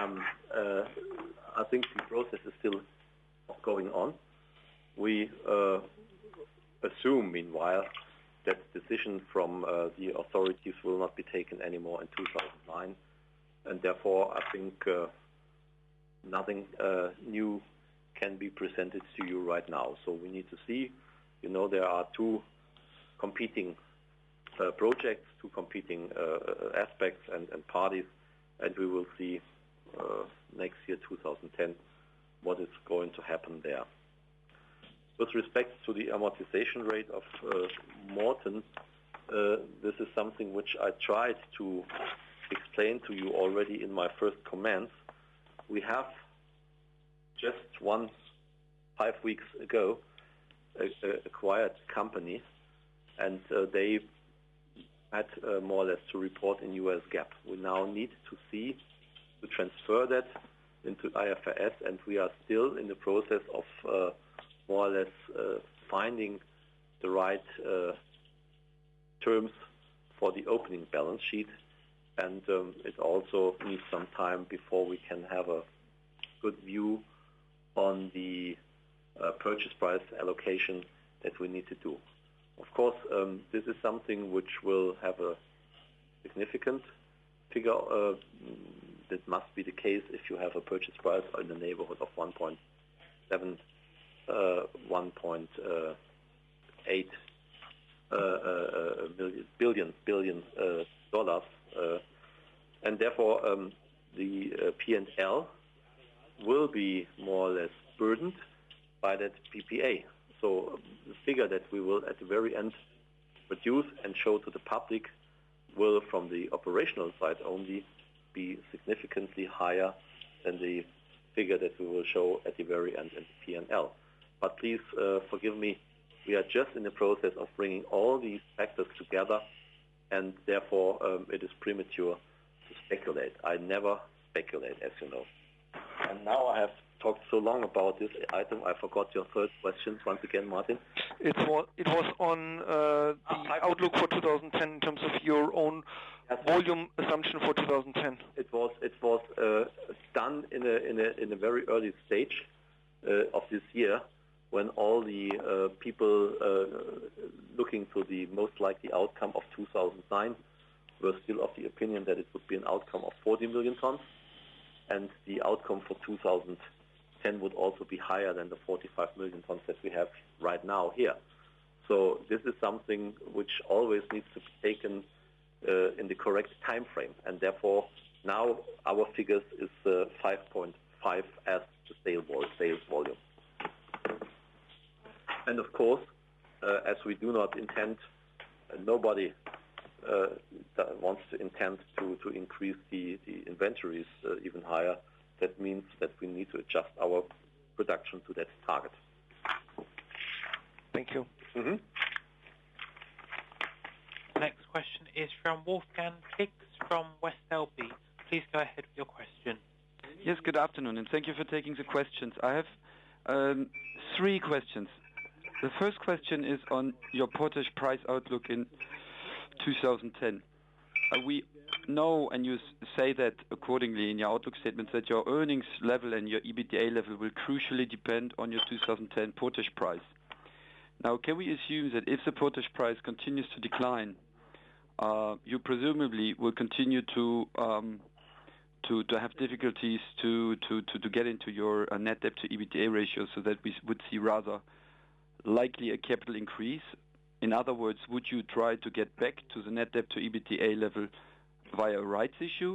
I think the process is still going on. We assume, meanwhile, that decision from the authorities will not be taken anymore in 2009, and therefore I think nothing new can be presented to you right now. So we need to see. You know, there are two competing projects, two competing aspects and parties, and we will see next year, 2010, what is going to happen there. With respect to the amortization rate of Morten, this is something which I tried to explain to you already in my first comments. We have just 5 weeks ago acquired company, and they had more or less to report in US GAAP. We now need to transfer that into IFRS, and we are still in the process of more or less finding the right terms for the opening balance sheet, and it also needs some time before we can have a good view on the purchase price allocation that we need to do. Of course, this is something which will have a significant figure. That must be the case if you have a purchase price in the neighborhood of 1.7, 1.8 billion dollars, and therefore the P&L will be more or less burdened by that PPA. So the figure that we will at the very end produce and show to the public will, from the operational side only, be significantly higher than the figure that we will show at the very end in the P&L. But please forgive me, we are just in the process of bringing all these factors together, and therefore it is premature to speculate. I never speculate, as you know. And now I have talked so long about this item, I forgot your third question once again, Martin. It was on the outlook for 2010 in terms of your own volume assumption for 2010. It was done in a very early stage of this year, when all the people looking to the most likely outcome of 2009 were still of the opinion that it would be an outcome of 40 million tons, and the outcome for 2010 would also be higher than the 45 million tons that we have right now here. So this is something which always needs to be taken in the correct time frame, and therefore now our figures is 5.5 as the sales volume. And of course, as we do not intend, nobody wants to intend to increase the inventories even higher. That means that we need to adjust our production to that target. Thank you. Mm-hmm. Next question is from Wolfgang Hicks from West LB. Please go ahead with your question. Yes, good afternoon, and thank you for taking the questions. I have 3 questions. The first question is on your potash price outlook in 2010. We know, and you say that accordingly in your outlook statements, that your earnings level and your EBITDA level will crucially depend on your 2010 potash price. Now, can we assume that if the potash price continues to decline, you presumably will continue to have difficulties to get into your net debt to EBITDA ratio, so that we would see rather likely a capital increase? In other words, would you try to get back to the net debt to EBITDA level via a rights issue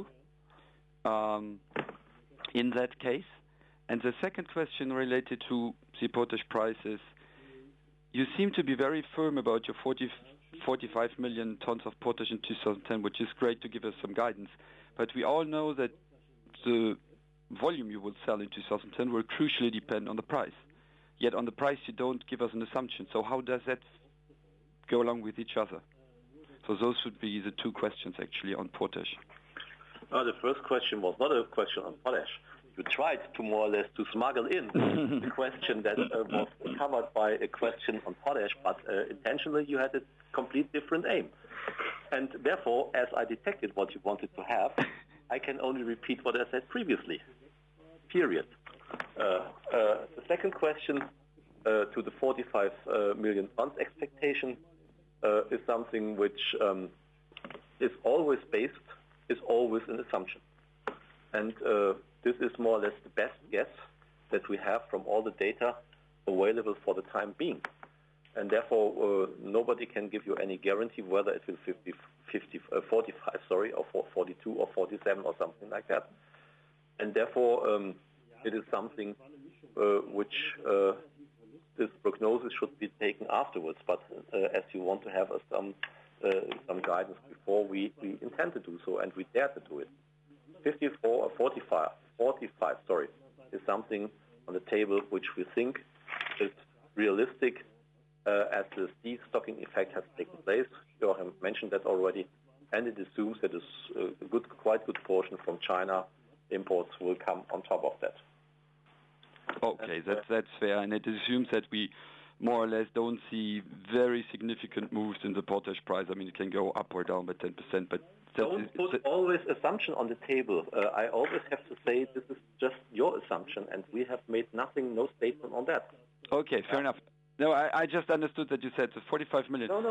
in that case? And the second question related to the potash prices, you seem to be very firm about your 45 million tons of potash in 2010, which is great to give us some guidance. But we all know that the volume you will sell in 2010 will crucially depend on the price. Yet on the price you don't give us an assumption. So how does that go along with each other? So those would be the 2 questions actually on potash. The first question was not a question on potash. You tried to more or less to smuggle in the question that was covered by a question on potash, but intentionally you had a complete different aim. And therefore, as I detected what you wanted to have, I can only repeat what I said previously. Period. The second question to the 45 million tons expectation is something which is always an assumption. And this is more or less the best guess that we have from all the data available for the time being. And therefore, nobody can give you any guarantee whether it will 45, or 42 or 47 or something like that. And therefore, it is something which this prognosis should be taken afterwards. But as you want to have some guidance before, we intend to do so, and we dare to do it. 54 or 45, is something on the table which we think is realistic as the destocking effect has taken place. Joachim mentioned that already, and it assumes that a quite good portion from China imports will come on top of that. Okay, that's fair, and it assumes that we more or less don't see very significant moves in the potash price. I mean, it can go up or down by 10%, but don't put always assumption on the table. I always have to say this is just your assumption, and we have made no statement on that. Okay, fair enough. No, I just understood that you said the 45 million. No.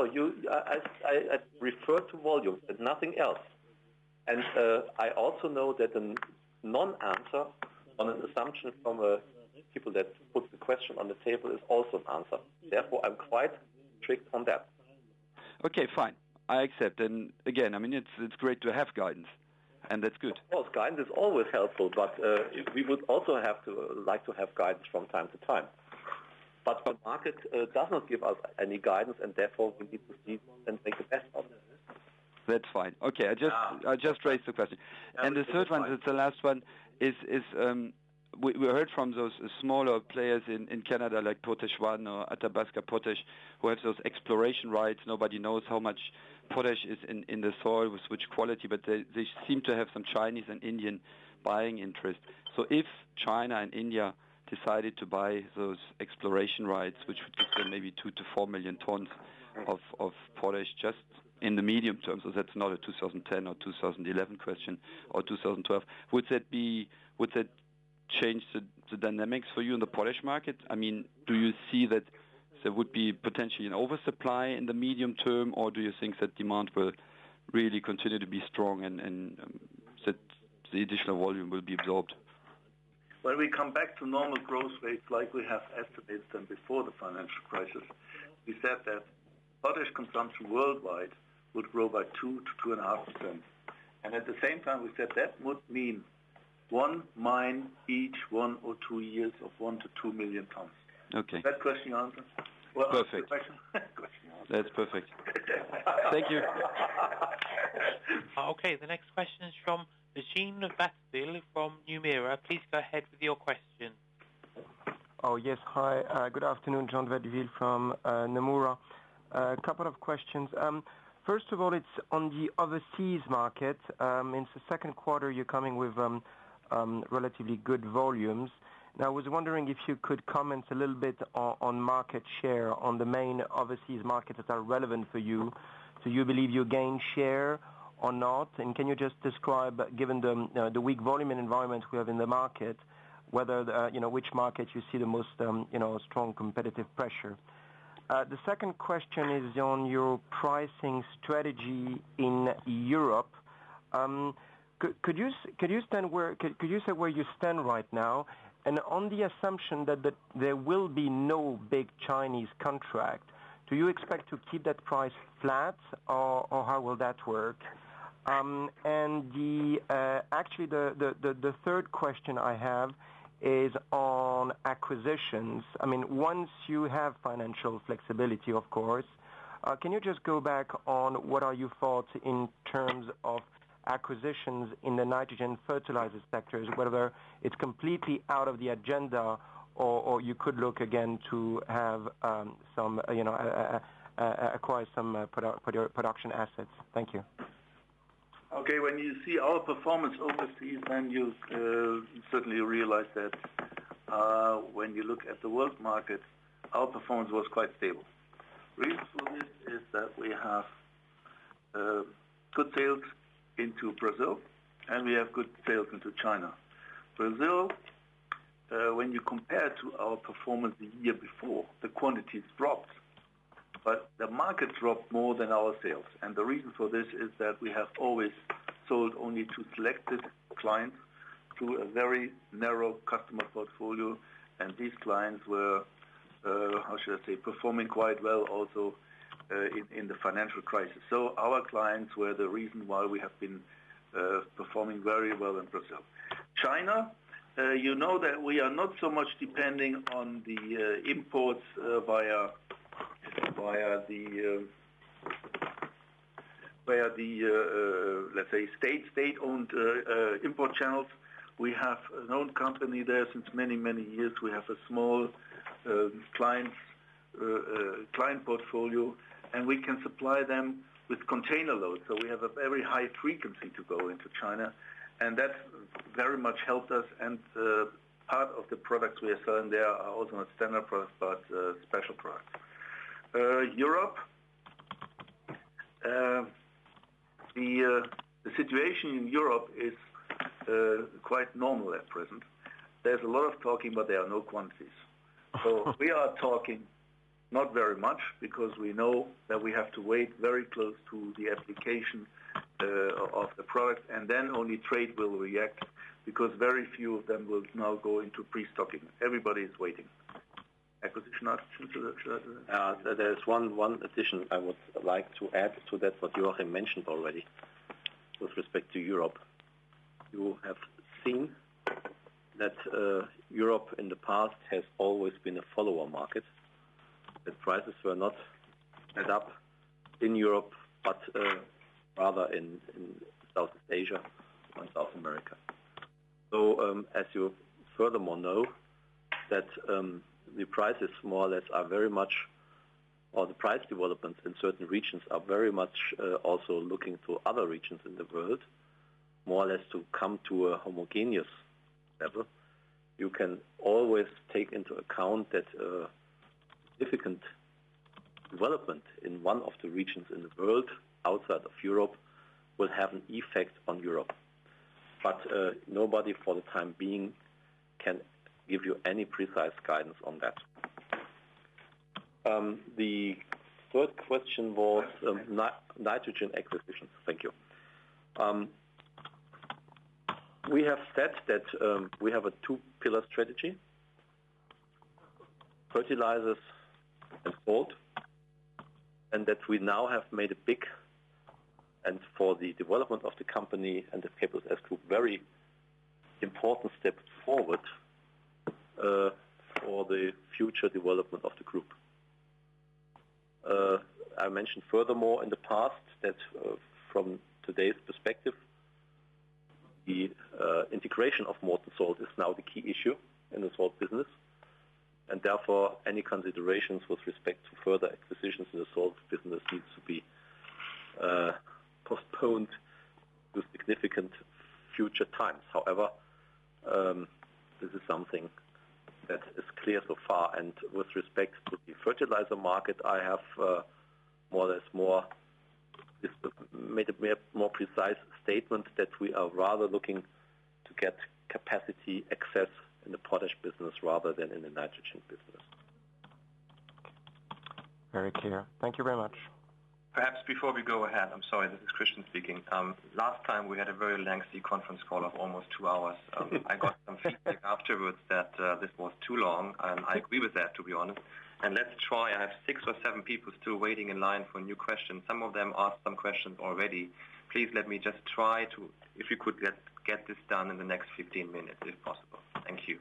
I refer to volumes and nothing else. And I also know that a non-answer on an assumption from people that put the question on the table is also an answer. Therefore, I'm quite strict on that. Okay, fine. I accept. And again, I mean, it's great to have guidance, and that's good. Of course, guidance is always helpful, but we would also like to have guidance from time to time. But the market does not give us any guidance, and therefore we need to see and make the best of it. That's fine. Okay, I just raised the question. And the third one, the last one, is we heard from those smaller players in Canada like Potash One or Athabasca Potash who have those exploration rights. Nobody knows how much potash is in the soil with which quality, but they seem to have some Chinese and Indian buying interest. So if China and India decided to buy those exploration rights, which would give them maybe 2 to 4 million tons of potash just in the medium term, so that's not a 2010 or 2011 question or 2012, would that change the dynamics for you in the potash market? I mean, do you see that there would be potentially an oversupply in the medium term, or do you think that demand will really continue to be strong and that the additional volume will be absorbed? When we come back to normal growth rates like we have estimated them before the financial crisis, we said that potash consumption worldwide would grow by 2 to 2.5%. And at the same time, we said that would mean one mine each 1 or 2 years of 1 to 2 million tons. Okay. Is that question answered? Well, perfect. That's perfect. Thank you. Okay, the next question is from Jean Batteville from Numera. Please go ahead with your question. Oh, yes. Hi. Good afternoon, Jean Batteville from Nomura. A couple of questions. First of all, it's on the overseas market. In the second quarter, you're coming with relatively good volumes. Now, I was wondering if you could comment a little bit on market share on the main overseas markets that are relevant for you. Do you believe you gain share or not? And can you just describe, given the weak volume and environment we have in the market, whether which market you see the most strong competitive pressure? The second question is on your pricing strategy in Europe. Could you say where you stand right now, and on the assumption that there will be no big Chinese contract, do you expect to keep that price flat, or how will that work? And the third question I have is on acquisitions. I mean, once you have financial flexibility, of course, can you just go back on what are your thoughts in terms of acquisitions in the nitrogen fertilizer sectors, whether it's completely out of the agenda, or you could look again to have acquire some production assets? Thank you. Okay, when you see our performance overseas, then you certainly realize that when you look at the world market, our performance was quite stable. Reason for this is that we have good sales into Brazil, and we have good sales into China. Brazil, when you compare to our performance the year before, the quantities dropped, but the market dropped more than our sales. And the reason for this is that we have always sold only to selected clients through a very narrow customer portfolio, and these clients were, performing quite well also in the financial crisis. So our clients were the reason why we have been performing very well in Brazil. China, you know that we are not so much depending on the imports via the let's say state-owned import channels. We have an own company there since many years. We have a small client portfolio, and we can supply them with container loads. So we have a very high frequency to go into China, and that very much helped us. And part of the products we are selling there are also not standard products, but special products. Europe, the situation in Europe is quite normal at present. There's a lot of talking, but there are no quantities. So we are talking not very much because we know that we have to wait very close to the application of the product, and then only trade will react because very few of them will now go into pre-stocking. Everybody is waiting. Acquisition to that? There's one addition I would like to add to that what Joachim mentioned already with respect to Europe. You have seen that Europe in the past has always been a follower market, that prices were not set up in Europe, but rather in Southeast Asia and South America. So as you furthermore know, that the prices more or less are very much, or the price developments in certain regions are very much also looking to other regions in the world, more or less to come to a homogeneous level. You can always take into account that significant development in one of the regions in the world outside of Europe will have an effect on Europe. But nobody for the time being can give you any precise guidance on that. The third question was nitrogen acquisitions. Thank you. We have said that we have a two-pillar strategy: fertilizers and salt, and that we now have made a big, and for the development of the company and the K+S Group, very important step forward for the future development of the group. I mentioned furthermore in the past that from today's perspective, the integration of Morton Salt is now the key issue in the salt business, and therefore any considerations with respect to further acquisitions in the salt business needs to be postponed to significant future times. However, this is something that is clear so far, and with respect to the fertilizer market, I have more or less made a more precise statement that we are rather looking to get capacity access in the potash business rather than in the nitrogen business. Very clear. Thank you very much. Perhaps before we go ahead, I'm sorry, this is Christian speaking. Last time we had a very lengthy conference call of almost 2 hours. I got some feedback afterwards that this was too long, and I agree with that, to be honest. And let's try. I have 6 or 7 people still waiting in line for new questions. Some of them asked some questions already. Please let me just try to, if you could get this done in the next 15 minutes, if possible. Thank you.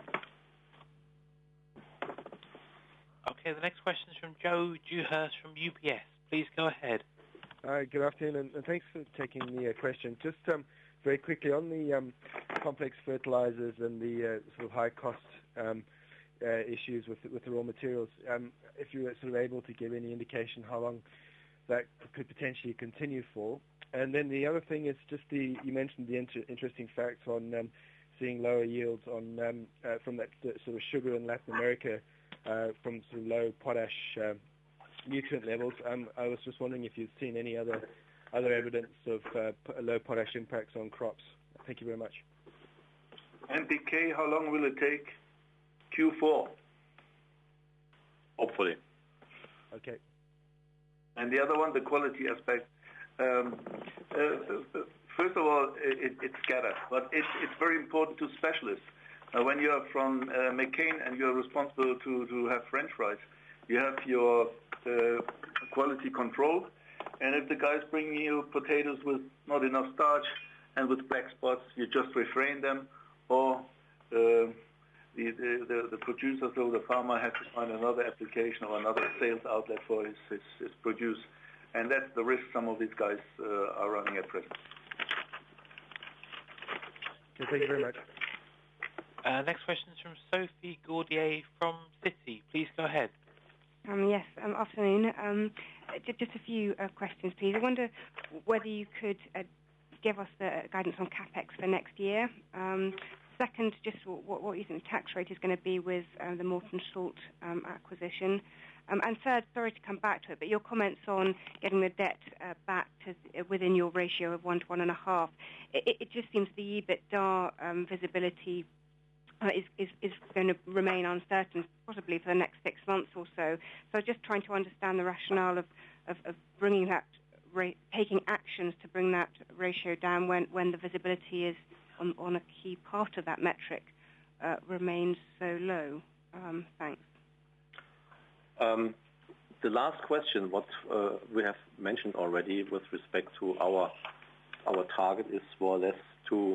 Okay, the next question is from Joe Dewhurst from UBS. Please go ahead. Good afternoon, and thanks for taking the question. Just very quickly on the complex fertilizers and the sort of high cost issues with the raw materials. If you were sort of able to give any indication how long that could potentially continue for, And then the other thing is just you mentioned the interesting facts on seeing lower yields on from that sort of sugar in Latin America from sort of low potash nutrient levels. I was just wondering if you've seen any other evidence of low potash impacts on crops. Thank you very much. NPK, how long will it take? Q4. Hopefully. Okay. And the other one, the quality aspect. First of all, it's scattered, but it's very important to specialists. When you are from McCain and you're responsible to have French fries, you have your quality control, and if the guy's bringing you potatoes with not enough starch and with black spots, you just refrain them, or the producer, so the farmer has to find another application or another sales outlet for his produce. And that's the risk some of these guys are running at present. Okay, thank you very much. Next question is from Sophie Gaudier from Citi. Please go ahead. Yes, afternoon. Just a few questions, please. I wonder whether you could give us the guidance on CapEx for next year. Second, just what you think the tax rate is going to be with the Morton Salt acquisition. And third, sorry to come back to it, but your comments on getting the debt back to within your ratio of 1 to 1.5. It just seems the EBITDA visibility is going to remain uncertain, possibly for the next 6 months or so. So just trying to understand the rationale of bringing that taking actions to bring that ratio down when the visibility is on a key part of that metric remains so low. Thanks. The last question, what we have mentioned already with respect to our target is more or less to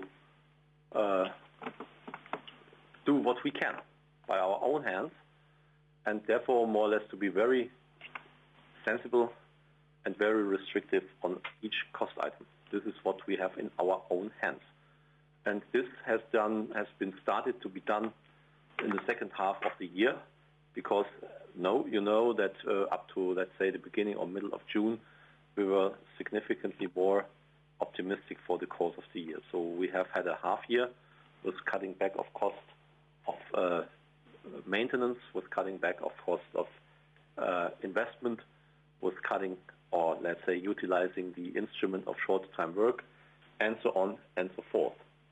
do what we can by our own hands, and therefore more or less to be very sensible and very restrictive on each cost item. This is what we have in our own hands. And this has been started to be done in the second half of the year, because you know that up to, let's say, the beginning or middle of June, we were significantly more optimistic for the course of the year. So we have had a half year with cutting back of cost of maintenance, with cutting back of cost of investment, with cutting or, let's say, utilizing the instrument of short-time work, and so on and so forth.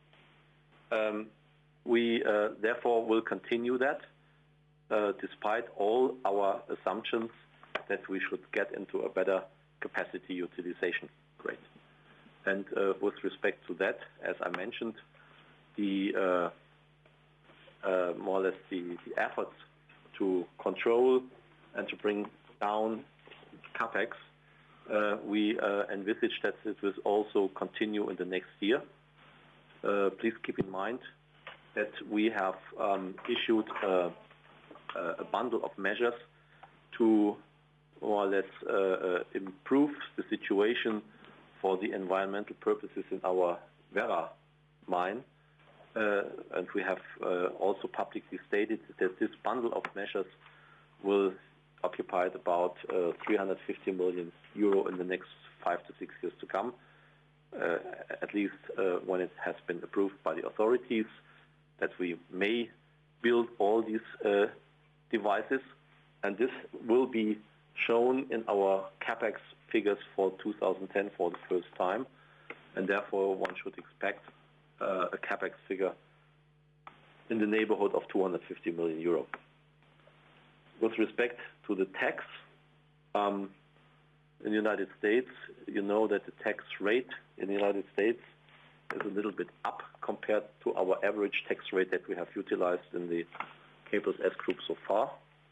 We therefore will continue that, despite all our assumptions that we should get into a better capacity utilization rate. And with respect to that, as I mentioned, the more or less the efforts to control and to bring down CapEx, we envisage that it will also continue in the next year. Please keep in mind that we have issued a bundle of measures to more or less improve the situation for the environmental purposes in our Werra mine. And we have also publicly stated that this bundle of measures will occupy about 350 million euro in the next 5 to 6 years to come, at least when it has been approved by the authorities, that we may build all these devices, and this will be shown in our CapEx figures for 2010 for the first time, and therefore one should expect a CapEx figure in the neighborhood of 250 million euro. With respect to the tax, in the United States, you know that the tax rate in the United States is a little bit up compared to our average tax rate that we have utilized in the K+S group so far.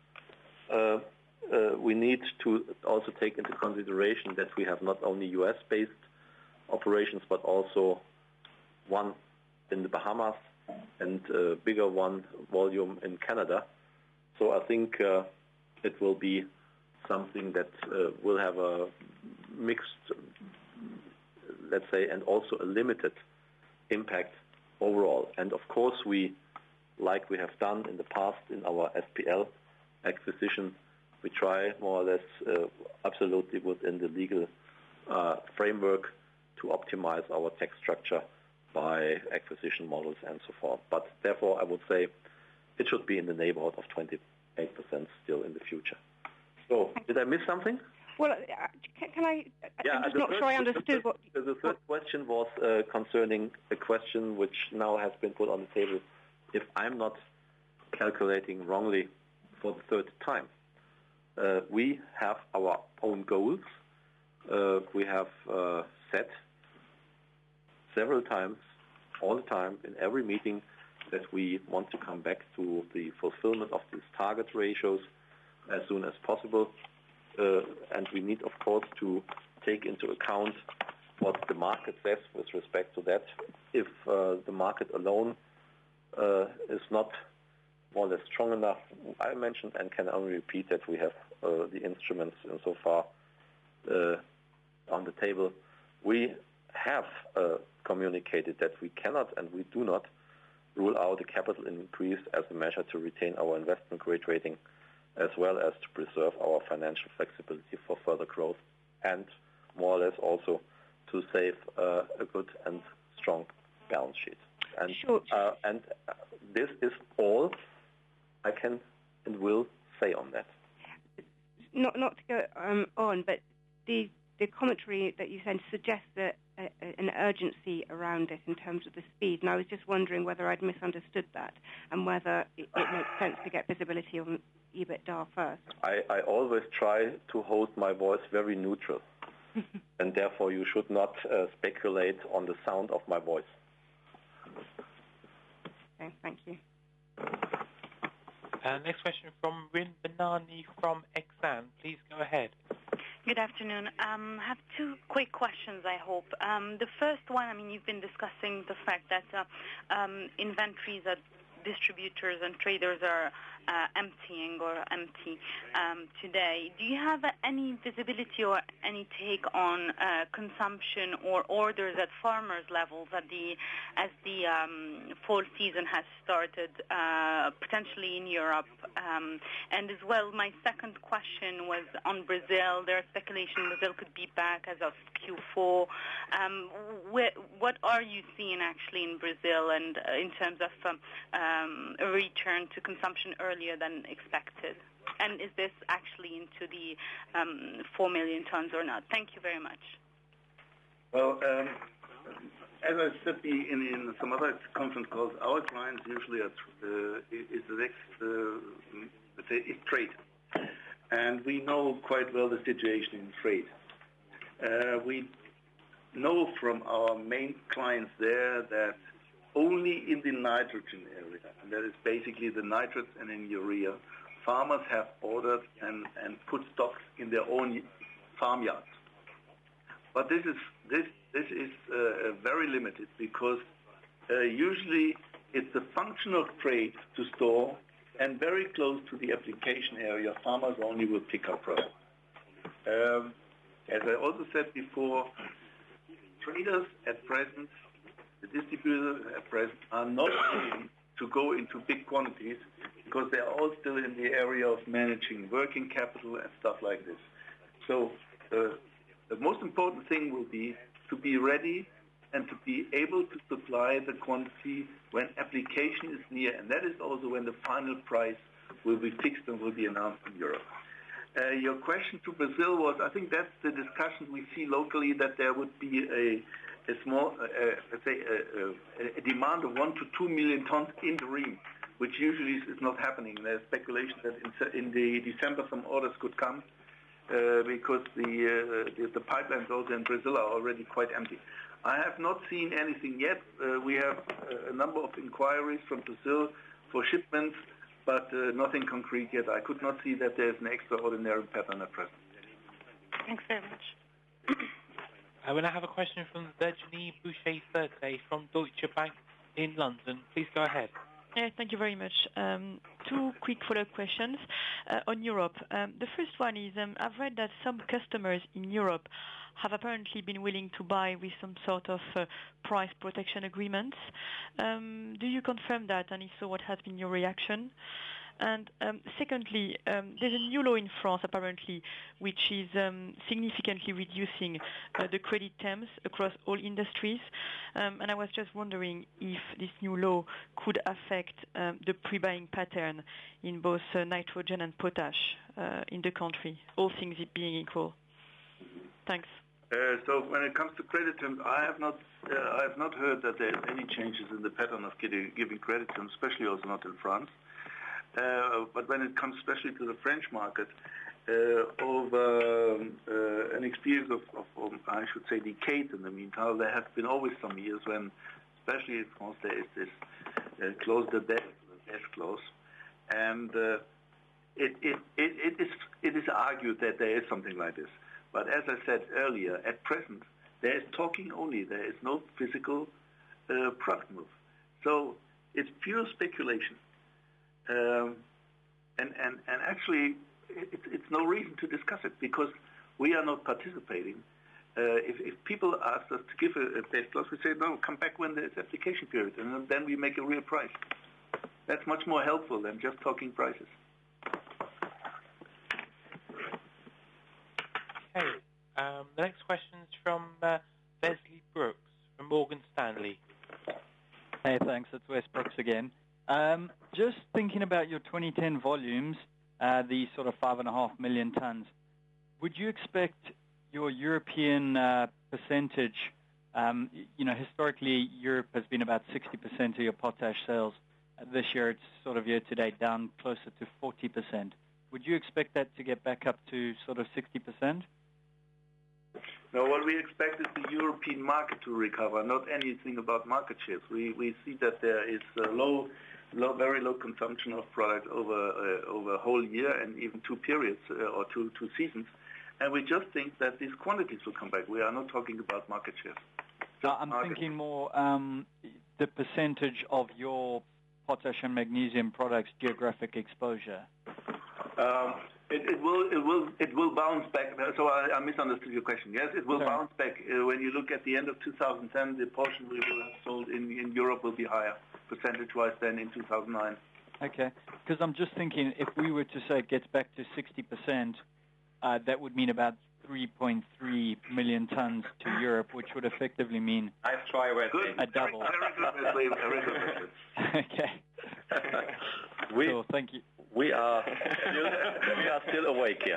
We need to also take into consideration that we have not only US-based operations, but also one in the Bahamas and a bigger one volume in Canada. So I think it will be something that will have a mixed, let's say, and also a limited impact overall. And of course, like we have done in the past in our SPL acquisition, we try more or less absolutely within the legal framework to optimize our tax structure by acquisition models and so forth. But therefore, I would say it should be in the neighborhood of 28% still in the future. So, did I miss something? Well, can I? I'm just not sure I understood what. The third question was concerning a question which now has been put on the table. If I'm not calculating wrongly for the third time, we have our own goals. We have set several times, all the time, in every meeting, that we want to come back to the fulfillment of these target ratios as soon as possible. And we need, of course, to take into account what the market says with respect to that. If the market alone is not more or less strong enough, I mentioned and can only repeat that we have the instruments so far on the table. We have communicated that we cannot and we do not rule out a capital increase as a measure to retain our investment grade rating, as well as to preserve our financial flexibility for further growth, and more or less also to save a good and strong balance sheet. And, sure. And this is all I can and will say on that. Not to go on, but the commentary that you said suggests that an urgency around it in terms of the speed, and I was just wondering whether I'd misunderstood that and whether it makes sense to get visibility on EBITDA first. I always try to hold my voice very neutral, and therefore you should not speculate on the sound of my voice. Okay, thank you. Next question from Rin Banani from Exane. Please go ahead. Good afternoon. I have two quick questions, I hope. The first one, you've been discussing the fact that inventories at distributors and traders are emptying or empty today. Do you have any visibility or any take on consumption or orders at farmers' levels as the fall season has started, potentially in Europe? And as well, my second question was on Brazil. There is speculation Brazil could be back as of Q4. What are you seeing actually in Brazil and in terms of a return to consumption earlier than expected? And is this actually into the 4 million tons or not? Thank you very much. Well, as I said in some other conference calls, our clients usually is the next, let's say, is trade. And we know quite well the situation in trade. We know from our main clients there that only in the nitrogen area, and that is basically the nitrates and in urea, farmers have ordered and put stocks in their own farmyards. But this is very limited because usually it's a function of trade to store, and very close to the application area, farmers only will pick up product. As I also said before, traders at present, the distributors at present, are not willing to go into big quantities because they are all still in the area of managing working capital and stuff like this. So the most important thing will be to be ready and to be able to supply the quantity when application is near, and that is also when the final price will be fixed and will be announced in Europe. Your question to Brazil was, I think that's the discussion we see locally, that there would be a small, let's say, a demand of 1 to 2 million tons interim, which usually is not happening. There's speculation that in the December some orders could come because the pipelines also in Brazil are already quite empty. I have not seen anything yet. We have a number of inquiries from Brazil for shipments, but nothing concrete yet. I could not see that there's an extraordinary pattern at present. Thanks very much. I will now have a question from Virginie Boucher-Ferté from Deutsche Bank in London. Please go ahead. Yeah, thank you very much. Two quick follow-up questions on Europe. The first one is I've read that some customers in Europe have apparently been willing to buy with some sort of price protection agreements. Do you confirm that? And if so, what has been your reaction? And secondly, there's a new law in France, apparently, which is significantly reducing the credit terms across all industries. And I was just wondering if this new law could affect the pre-buying pattern in both nitrogen and potash in the country, all things being equal. Thanks. So when it comes to credit terms, I have not heard that there are any changes in the pattern of giving credit terms, especially also not in France. But when it comes especially to the French market, over an experience of, I should say, decades in the meantime, there have been always some years when, especially in France, there is this close the dash clause, and it is argued that there is something like this. But as I said earlier, at present, there is talking only. There is no physical product move. So it's pure speculation. And actually, it's no reason to discuss it because we are not participating. If people ask us to give a base clause, we say, no, come back when there's application period, and then we make a real price. That's much more helpful than just talking prices. Okay. The next question is from Wesley Brooks from Morgan Stanley. Hey, thanks. It's Wes Brooks again. Just thinking about your 2010 volumes, the sort of 5.5 million tons, would you expect your European percentage, historically Europe has been about 60% of your potash sales. This year it's sort of year-to-date down closer to 40%. Would you expect that to get back up to sort of 60%? No, what we expect is the European market to recover, not anything about market shares. We see that there is very low consumption of product over a whole year and even two periods or two seasons. And we just think that these quantities will come back. We are not talking about market shares. I'm thinking more the percentage of your potash and magnesium products geographic exposure. It will bounce back. So I misunderstood your question. Yes, it will bounce back. When you look at the end of 2010, the portion we will have sold in Europe will be higher percentage-wise than in 2009. Okay, because I'm just thinking if we were to say it gets back to 60%, that would mean about 3.3 million tons to Europe, which would effectively mean nice try, Wesley. A double. Very good. Okay. Cool, thank you. We are still awake here.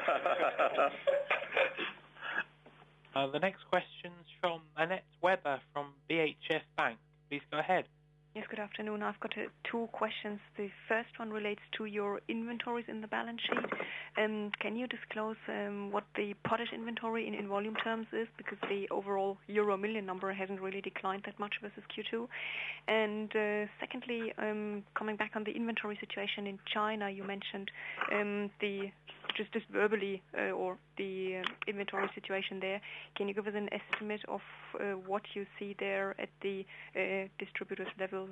The next question's from Annette Weber from BHF Bank. Please go ahead. Yes, good afternoon. I've got two questions. The first one relates to your inventories in the balance sheet. Can you disclose what the potash inventory in volume terms is? Because the overall euro million number hasn't really declined that much versus Q2. And secondly, coming back on the inventory situation in China, you mentioned just verbally or the inventory situation there. Can you give us an estimate of what you see there at the distributors level?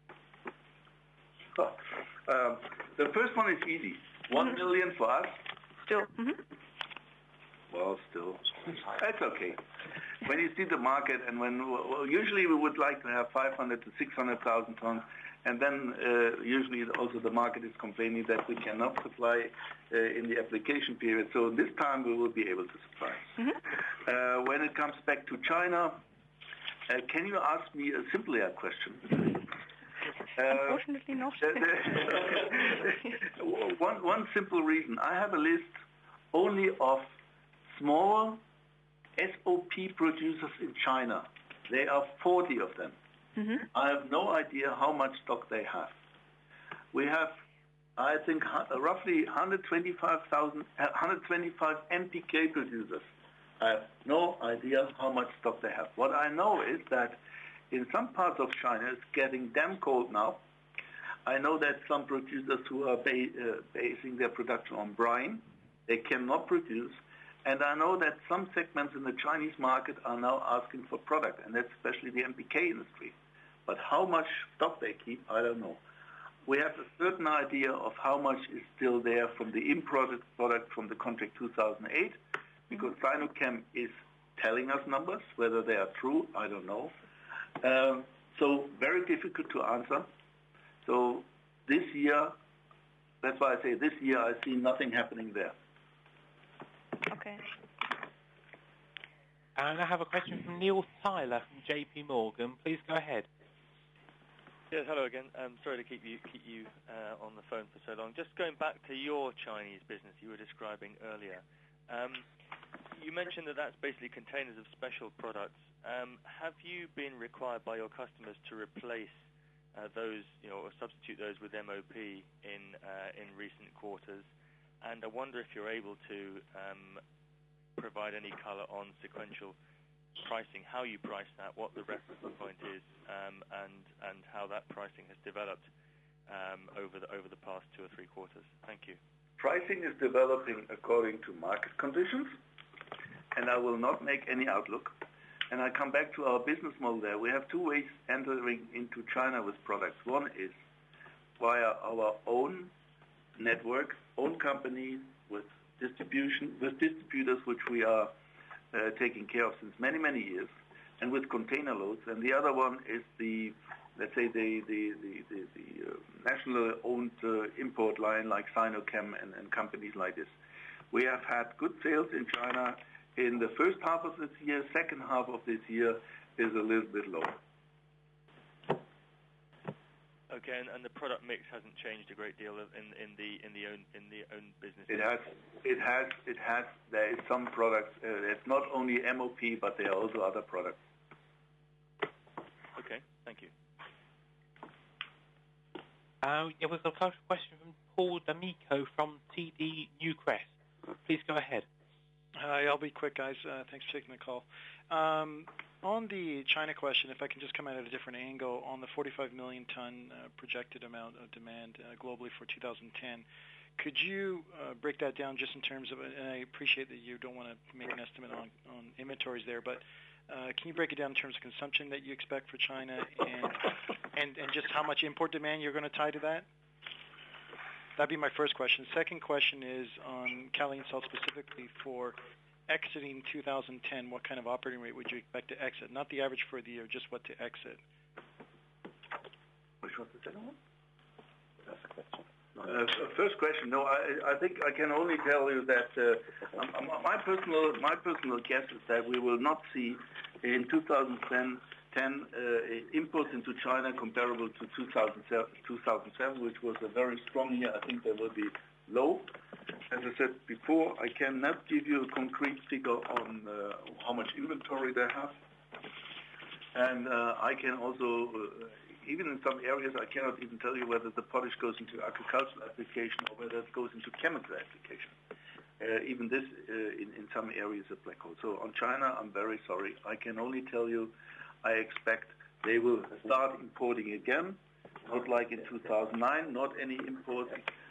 The first one is easy. 1 million for us. Still. Well, still. That's okay. When you see the market and usually we would like to have 500 to 600,000 tons, and then usually also the market is complaining that we cannot supply in the application period. So this time we will be able to supply. When it comes back to China, can you ask me a simpler question? Unfortunately not. One simple reason. I have a list only of small SOP producers in China. There are 40 of them. I have no idea how much stock they have. We have, I think, roughly 125 NPK producers. I have no idea how much stock they have. What I know is that in some parts of China it's getting damn cold now. I know that some producers who are basing their production on brine, they cannot produce. And I know that some segments in the Chinese market are now asking for product, and that's especially the NPK industry. But how much stock they keep, I don't know. We have a certain idea of how much is still there from the imported product from the contract 2008, because Sinochem is telling us numbers. Whether they are true, I don't know. So very difficult to answer. So this year, That's why I say this year I see nothing happening there. Okay. And I have a question from Neil Tyler from J.P. Morgan. Please go ahead. Yes, hello again. Sorry to keep you on the phone for so long. Just going back to your Chinese business you were describing earlier. You mentioned that that's basically containers of special products. Have you been required by your customers to replace those, or substitute those with MOP in recent quarters? And I wonder if you're able to provide any color on sequential pricing, how you price that, what the reference point is, and how that pricing has developed over the past 2 or 3 quarters. Thank you. Pricing is developing according to market conditions, and I will not make any outlook. And I come back to our business model there. We have 2 ways entering into China with products. One is via our own network, own companies with distributors which we are taking care of since many, many years, and with container loads. And the other one is the national-owned import line like Sinochem and companies like this. We have had good sales in China in the first half of this year. Second half of this year is a little bit lower. Okay, and the product mix hasn't changed a great deal in the own business. It has. There is some products. It's not only MOP, but there are also other products. Okay, thank you. There was a question from Paul D'Amico from TD Newcrest. Please go ahead. Hi, I'll be quick, guys. Thanks for taking the call. On the China question, if I can just come at a different angle, on the 45 million ton projected amount of demand globally for 2010, could you break that down just in terms of, and I appreciate that you don't want to make an estimate on inventories there, but can you break it down in terms of consumption that you expect for China and just how much import demand you're going to tie to that? That'd be my first question. Second question is on Kaolin Salt specifically for exiting 2010. What kind of operating rate would you expect to exit? Not the average for the year, just what to exit. Which one's the second one? That's the question. First question. No, I think I can only tell you that my personal guess is that we will not see in 2010 imports into China comparable to 2007, which was a very strong year. I think they will be low. As I said before, I cannot give you a concrete figure on how much inventory they have. And I can also, even in some areas, I cannot even tell you whether the potash goes into agricultural application or whether it goes into chemical application. Even this, in some areas, a black hole. So on China, I'm very sorry. I can only tell you I expect they will start importing again, not like in 2009, not any imports.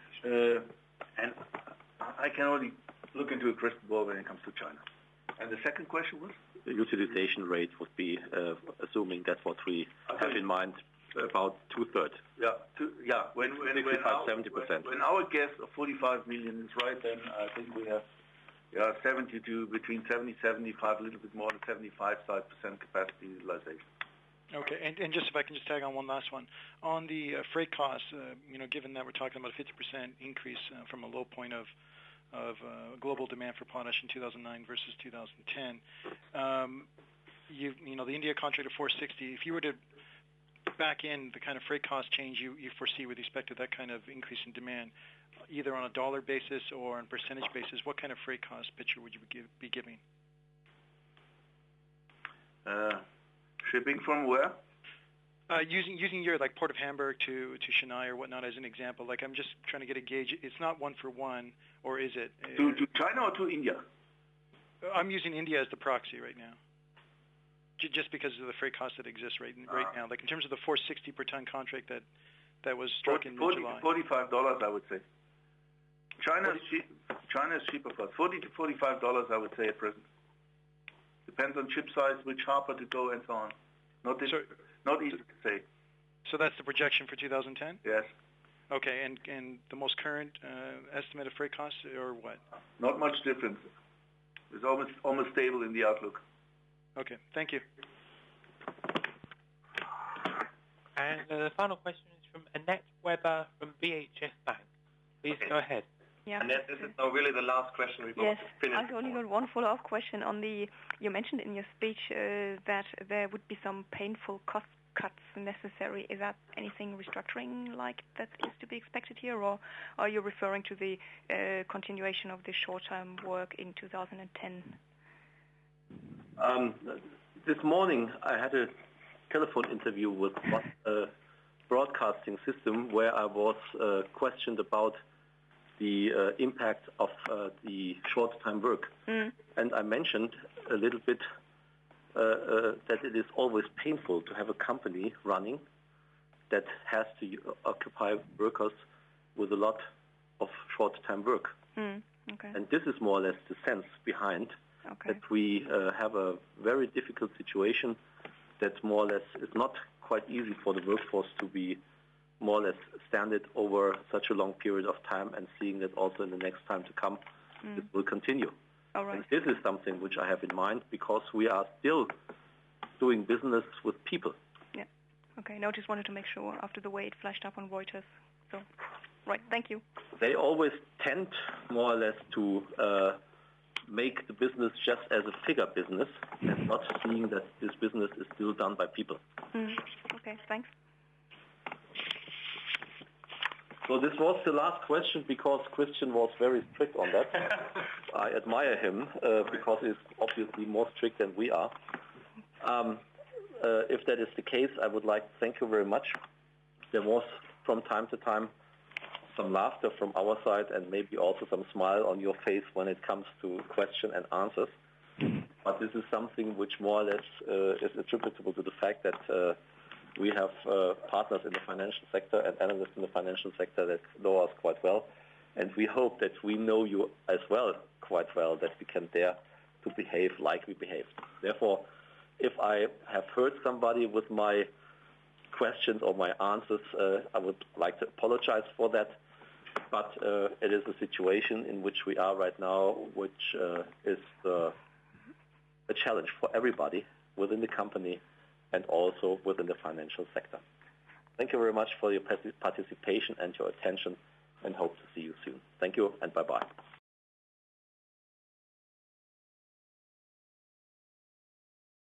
And I can only look into a crystal ball when it comes to China. And the second question was? The utilization rate would be, assuming that's what we have in mind, about 2/3. Yeah. When 65-70%. When our guess of 45 million is right, then I think we have 70 to between 70, 75, a little bit more than 75% capacity utilization. Okay, and just if I can just tag on one last one. On the freight costs, given that we're talking about a 50% increase from a low point of global demand for potash in 2009 versus 2010, the India contract of 460, if you were to back in the kind of freight cost change you foresee with respect to that kind of increase in demand, either on a dollar basis or on percentage basis, what kind of freight cost picture would you be giving? Shipping from where? Using your Port of Hamburg to Chennai or whatnot as an example. I'm just trying to get a gauge. It's not one for one, or is it? To China or to India? I'm using India as the proxy right now. Just because of the freight cost that exists right now. In terms of the 460 per ton contract that was struck in July. $45, I would say. China is cheaper for us. $40 to $45, I would say at present. Depends on ship size, which harbor to go, and so on. Not easy to say. So that's the projection for 2010? Yes. Okay, and the most current estimate of freight costs, or what? Not much difference. It's almost stable in the outlook. Okay, thank you. And the final question is from Annette Weber from BHF Bank. Please go ahead. Yeah. Annette, this is now really the last question we've Yes, finished. I've only got one follow-up question on the. You mentioned in your speech that there would be some painful cost cuts necessary. Is that anything restructuring like that is to be expected here, or are you referring to the continuation of the short-term work in 2010? This morning I had a telephone interview with a broadcasting system where I was questioned about the impact of the short-time work. And I mentioned a little bit that it is always painful to have a company running that has to occupy workers with a lot of short-time work. Okay. And this is more or less the sense behind that we have a very difficult situation that more or less is not quite easy for the workforce to be more or less standard over such a long period of time, and seeing that also in the next time to come, this will continue. All right. And this is something which I have in mind because we are still doing business with people. Yeah. Okay. No, just wanted to make sure after the way it flashed up on Reuters. So, right. Thank you. They always tend more or less to make the business just as a figure business and not seeing that this business is still done by people. Okay. Thanks. So this was the last question because Christian was very strict on that. I admire him because he's obviously more strict than we are. If that is the case, I would like to thank you very much. There was from time to time some laughter from our side and maybe also some smile on your face when it comes to question and answers. But this is something which more or less is attributable to the fact that we have partners in the financial sector and analysts in the financial sector that know us quite well. And we hope that we know you as well quite well, that we can dare to behave like we behaved. Therefore, if I have hurt somebody with my questions or my answers, I would like to apologize for that. But it is a situation in which we are right now, which is a challenge for everybody within the company and also within the financial sector. Thank you very much for your participation and your attention, and hope to see you soon. Thank you, and bye-bye.